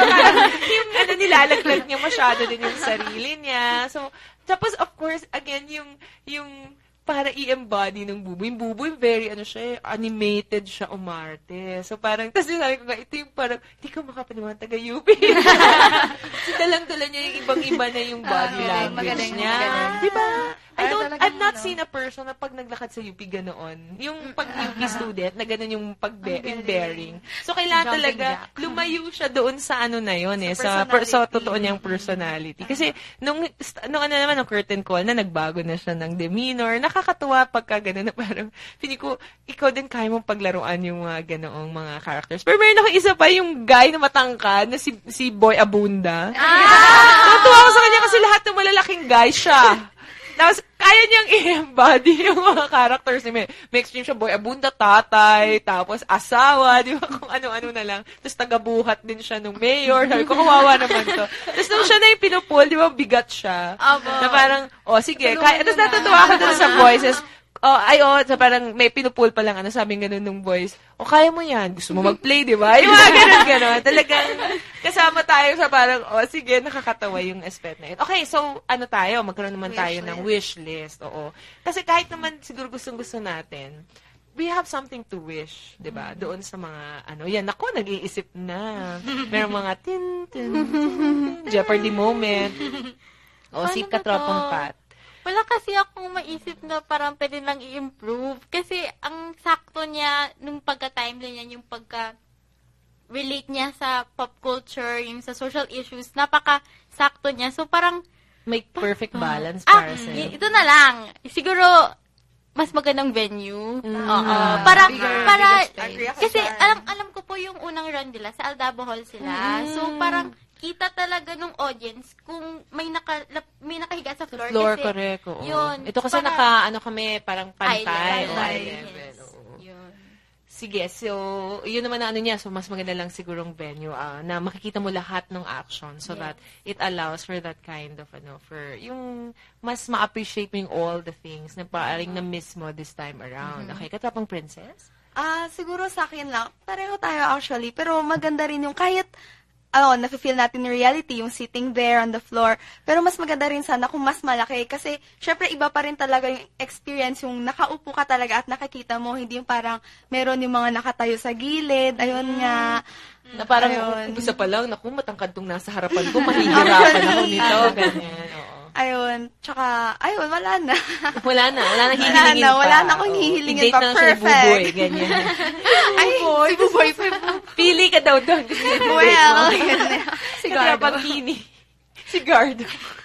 nilalaglag niya masyado din yung sarili niya. So, tapos, of course, again, yung para i-embody ng Buboy. Yung Buboy, very, animated siya, umarte. So, parang, tapos sabi ko nga, ito yung parang, hindi ka makapaniwan, taga-UP. So, dalang-dala niya yung ibang-iba na yung body language niya. Diba? I've not seen a person na pag naglakad sa UP ganoon. Yung pag UP student, na ganoon yung yung bearing. So, kailangan talaga lumayo siya doon sa ano na yun eh. Sa totoo niyang personality. Kasi, nung curtain call na nagbago na siya ng demeanor, nakakatuwa pagka gano'n na parang, feeling ko, ikaw din kaya mong paglaruan yung mga ganoong mga characters. Pero meron ako isa pa, yung guy na matangkad, na si Boy Abunda. Natuwa ko sa kanya kasi lahat ng malalaking guy siya. Tapos, kaya niyang i-embody yung mga characters. May extreme siya, Boy Abunda, tatay, tapos asawa, di ba, kung ano-ano na lang. Tapos, tagabuhat din siya nung mayor. Sabi ko, kawawa naman to. Tapos, nung siya na yung pinupul, di ba, bigat siya. Na parang, sige. Tapos, natutuwa ako dun sa voices. So parang may pinupul pa lang, sabing ganun nung voice. Kaya mo yan. Gusto mo mag-play, di ba? Yung mga ganun. Talagang kasama tayo sa parang, sige, nakakatawa yung aspect na yun. Okay, so, magkaroon naman tayo ng wish list. Oo. Kasi kahit naman siguro gustong-gusto natin, we have something to wish, di ba? Doon sa mga, ako, nag-iisip na. Merong mga Jeopardy moment. Si Katropang Pat. Wala kasi akong maisip na parang pwede lang i-improve. Kasi ang sakto niya, nung pagka-timeline niya, yung pagka-relate niya sa pop culture, yung sa social issues, napaka-sakto niya. So parang, may perfect balance para sa'yo. Ito na lang. Siguro, mas magandang venue. Para kasi alam ko po yung unang run nila, sa Aldabo Hall sila. So parang, kita talaga nung audience kung may nakahiga sa floor. Kasi, correct. Yun. Ito kasi kami parang pantay. Yun. Sige, so, yun naman na niya. So, mas maganda lang sigurong venue na makikita mo lahat ng action so that it allows for that kind of, for yung mas ma-appreciate mo yung all the things na parang na-miss mo this time around. Okay, Katapang Princess? Siguro sa akin lang, pareho tayo actually, pero maganda rin yung kahit nafe-feel natin yung reality, yung sitting there on the floor. Pero mas maganda rin sana kung mas malaki. Kasi, syempre, iba pa rin talaga yung experience, yung nakaupo ka talaga at nakikita mo, hindi yung parang meron yung mga nakatayo sa gilid. Ayun nga. Na parang, umpisa pa lang, matangkad tong nasa harapan ko, mahihirapan ako nito. Ganyan, Ayun. Tsaka, wala na. Wala na hihilingin pa. Wala na akong hihilingin pa. Perfect. Buboy, ganyan. Si Buboy. Pili ka daw doon. Well, si Gardo. Si Gardo.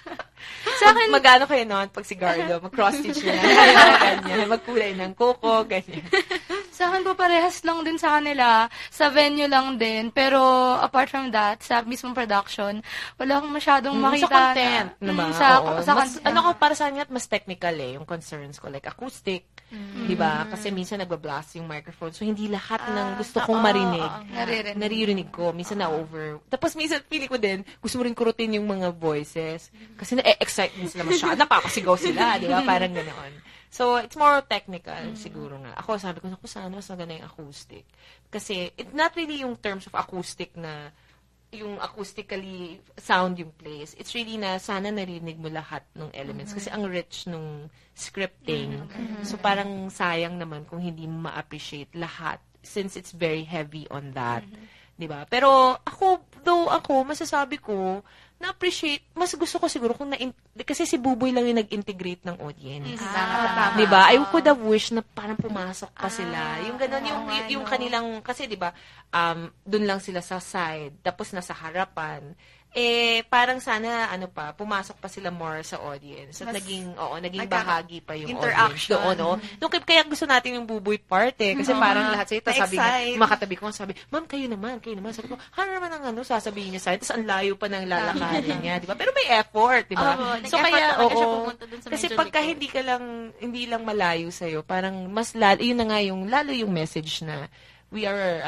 Sa akin, magano kayo noon pag si Gardo? Mag-cross-stitch na ganyan. Magkulay ng kuko, ganyan. Sa akin po, parehas lang din sa kanila. Sa venue lang din. Pero, apart from that, sa mismong production, wala akong masyadong makita. Sa content, naman. Sa content. Para sa akin, mas technical yung concerns ko. Like acoustic. Diba? Kasi minsan nagbablast yung microphone. So, hindi lahat ng gusto kong marinig. Naririnig ko. Minsan na-over. Tapos, minsan, feeling ko din, gusto mo rin kurutin yung mga voices. Kasi na-excite din sila masyado. Napapasigaw sila. Diba? Parang ganoon. So, it's more technical, siguro nga. Ako, sabi ko, sana mas maganda yung acoustic. Kasi, it's not really yung terms of acoustic na yung acoustically sound yung place. It's really na sana narinig mo lahat ng elements. Kasi ang rich nung scripting. So, parang sayang naman kung hindi mo ma-appreciate lahat since it's very heavy on that. Diba? Pero, ako, masasabi ko, na-appreciate, mas gusto ko siguro kung kasi si Buboy lang yung nag-integrate ng audience. Diba? I could have wished na parang pumasok pa sila. Yung gano'n, yung kanilang, kasi diba, dun lang sila sa side, tapos nasa harapan. Parang sana, pumasok pa sila more sa audience. At naging bahagi pa yung audience doon, kaya gusto natin yung Buboy part, kasi parang lahat sa'yo, sabi nga, makatabi ko, sabi, ma'am, kayo naman. Sabi ko, naman ang sasabihin niya sa'yo, tapos ang layo pa ng lalakarin niya, di ba? Pero may effort, di ba? So, kaya, kasi pagka hindi lang malayo sa'yo, parang mas yun na nga lalo yung message na, we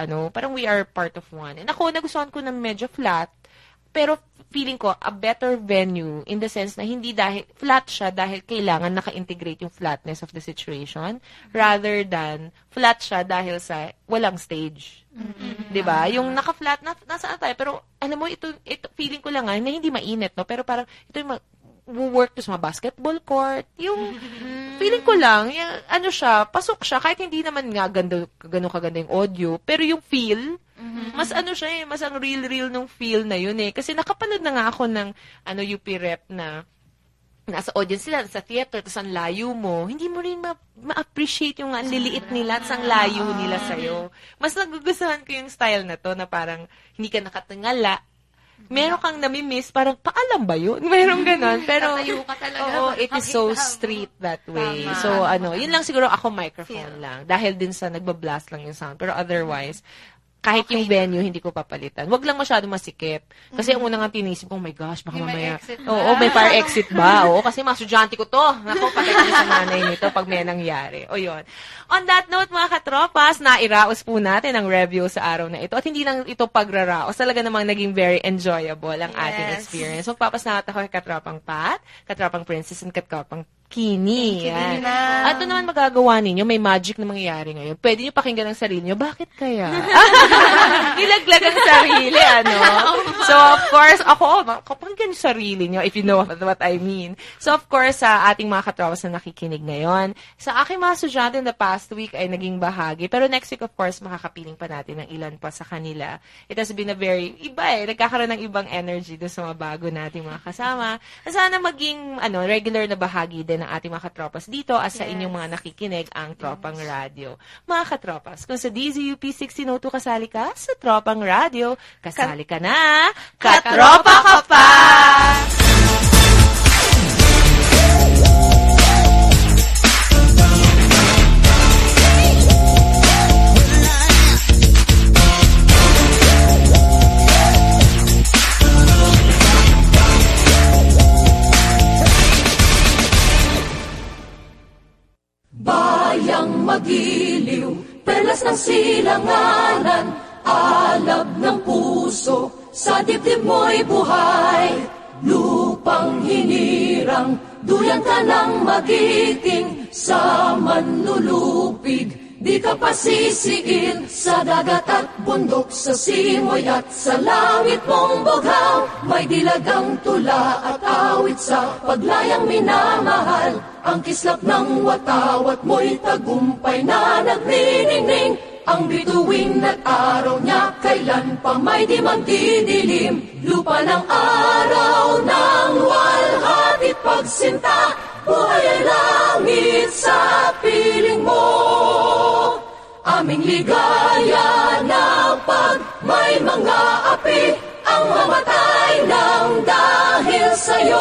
are part of one. And ako, nagustuhan ko na medyo flat, pero feeling ko, a better venue in the sense na hindi flat siya dahil kailangan naka-integrate yung flatness of the situation rather than flat siya dahil sa walang stage. Diba? Yung naka-flat, nasaan tayo? Pero, alam mo, ito feeling ko lang na hindi mainit, no? Pero parang, ito yung work to sa mga basketball court. Yung, feeling ko lang, pasok siya, kahit hindi naman nga gano'ng kaganda yung audio, pero yung feel, mas mas ang real nung feel na yun eh. Kasi nakapanood na nga ako ng UP rep na nasa audience sila, sa theater, tapos ang layo mo, hindi mo rin ma-appreciate yung ang liliit nila at ang layo nila sa'yo. Mas nagugustuhan ko yung style na to na parang hindi ka nakatingala. Meron kang namimiss, parang paalam ba yun? Meron ganon. Pero, it is so street that way. So, yun lang siguro ako microphone lang. Dahil din sa nagbablast lang yung sound. Pero otherwise, kahit yung venue, hindi ko papalitan. Wag lang masyado masikip. Kasi ang unang tinisip ko, oh my gosh, baka mamaya. May fire exit ba? Oo, kasi mga estudyante ko to. Naku, patay ko sa nanay nito pag may nangyari. O yun. On that note, mga katropas, nairaos po natin ang review sa araw na ito. At hindi lang ito pagraraos. Talaga namang naging very enjoyable ang ating experience. Magpapasalamat ako kay Katropang Pat, Katropang Princess, and Katropang Kini. At ito naman magagawa ninyo, may magic na mangyayari ngayon. Pwede nyo pakinggan ang sarili nyo. Bakit kaya? Nilaglag ang sarili, So, of course, pakinggan yung sarili nyo, if you know what I mean. So, of course, sa ating mga katropas na nakikinig ngayon, sa aking mga estudyante in the past week ay naging bahagi. Pero next week, of course, makakapiling pa natin ng ilan pa sa kanila. It has been a very, nagkakaroon ng ibang energy doon sa mga bago nating mga kasama. Sana maging, regular na bahagi din ng ating mga katropas dito at sa inyong mga nakikinig ang Tropang Radio. Mga katropas, kung sa DZUP 1602 kasali ka, sa Tropang Radio, kasali ka na, katropa ka pa! Bayang magiliw, perlas ng silanganan, alab ng puso, sa dibdib mo'y buhay. Lupang hinirang, duyan ka ng magiting, sa manlulupig, di ka pasisiil. Sa dagat at bundok, sa simoy at sa langit mong bughaw, may dilagang tula at awit sa paglayang minamahal. Ang kislap ng watawat mo'y tagumpay na nagniningning. Ang bituin at araw niya kailan pa may di magdidilim. Lupa ng araw ng walhati pagsinta, buhay ay langit sa piling mo. Aming ligaya na pag may mga api, ang mamatay ng dahil sa'yo.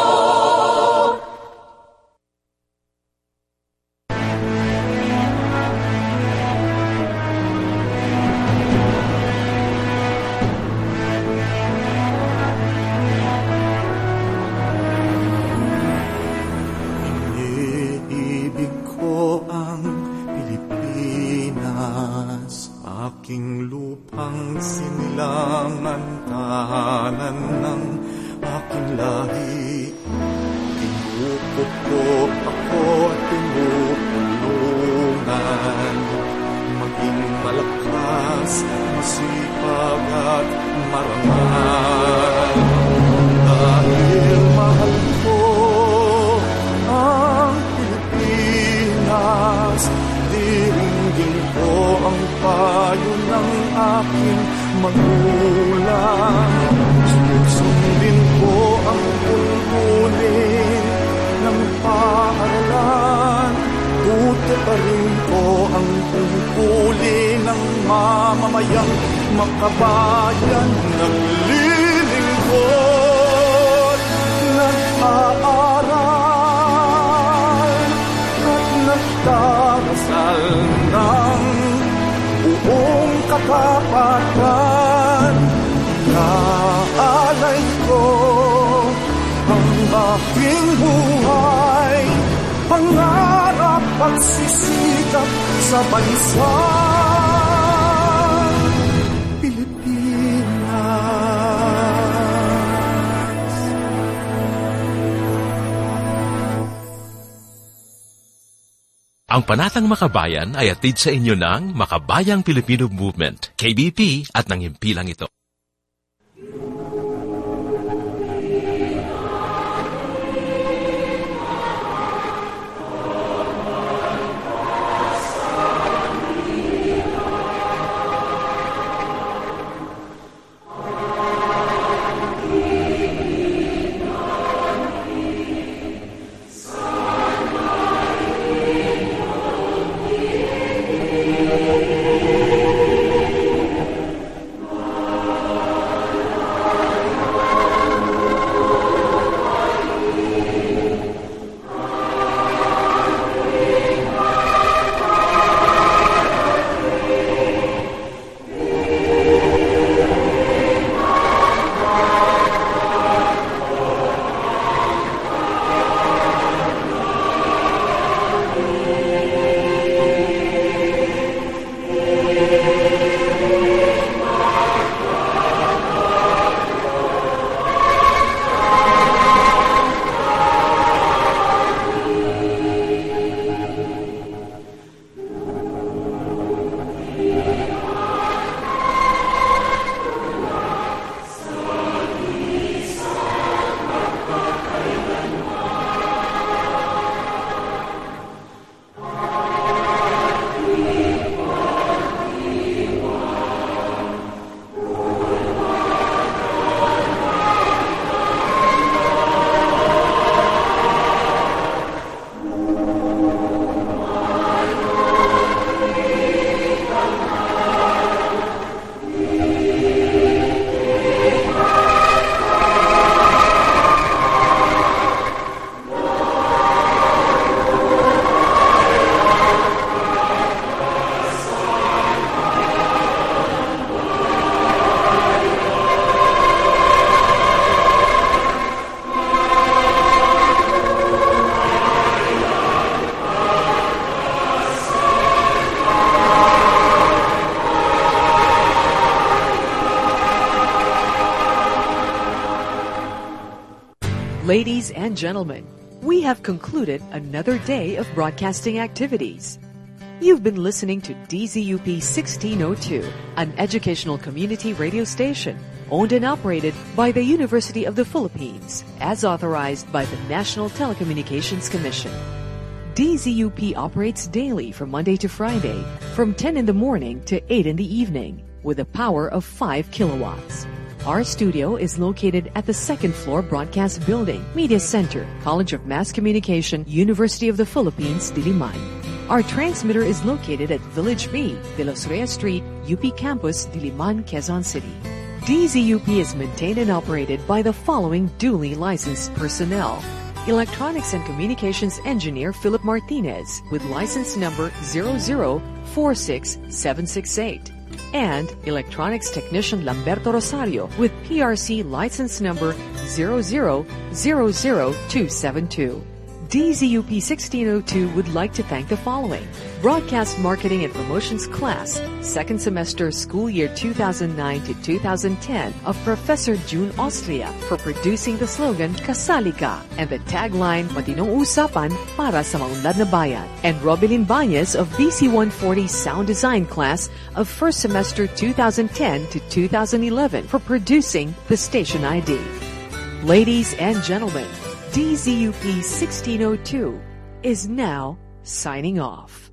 Aking lupang sinilangan, tahanan ng aking lahi. Tinukot ako at tinutulungan, maging malakas, masipag at marangal. Dahil mahal ko ang Pilipinas, diringgin ko ang payo ng aking magulang. Sundin ko ang tungkulin ng paaralan. Tutuparin ko ang tungkulin ng mamamayang makabayan. Naglilingkod, nag-aaral at nagdarasal ng buong katapatan. Naalay ko ang aking buhay, pangarap at sisikap sa bansa Pilipinas. Ang Panatang Makabayan ay atid sa inyo ng Makabayang Pilipino Movement, KBP at ng himpilang ito. Ladies and gentlemen, we have concluded another day of broadcasting activities. You've been listening to DZUP 1602, an educational community radio station owned and operated by the University of the Philippines as authorized by the National Telecommunications Commission. DZUP operates daily from Monday to Friday from 10 in the morning to 8 in the evening with a power of 5 kilowatts. Our studio is located at the second floor broadcast building, Media Center, College of Mass Communication, University of the Philippines, Diliman. Our transmitter is located at Village B, De Los Reyes Street, UP Campus, Diliman, Quezon City. DZUP is maintained and operated by the following duly licensed personnel. Electronics and Communications Engineer Philip Martinez with license number 0046768. And Electronics Technician Lamberto Rosario with PRC license number 0000272. DZUP 1602 would like to thank the following: Broadcast Marketing and Promotions class, second semester school year 2009 to 2010 of Professor June Austria for producing the slogan Kasali Ka and the tagline Matinong Usapan para sa Maunlad na Bayan, and Robelin Bañez of BC 140 Sound Design class of first semester 2010 to 2011 for producing the station ID. Ladies and gentlemen, DZUP 1602 is now signing off.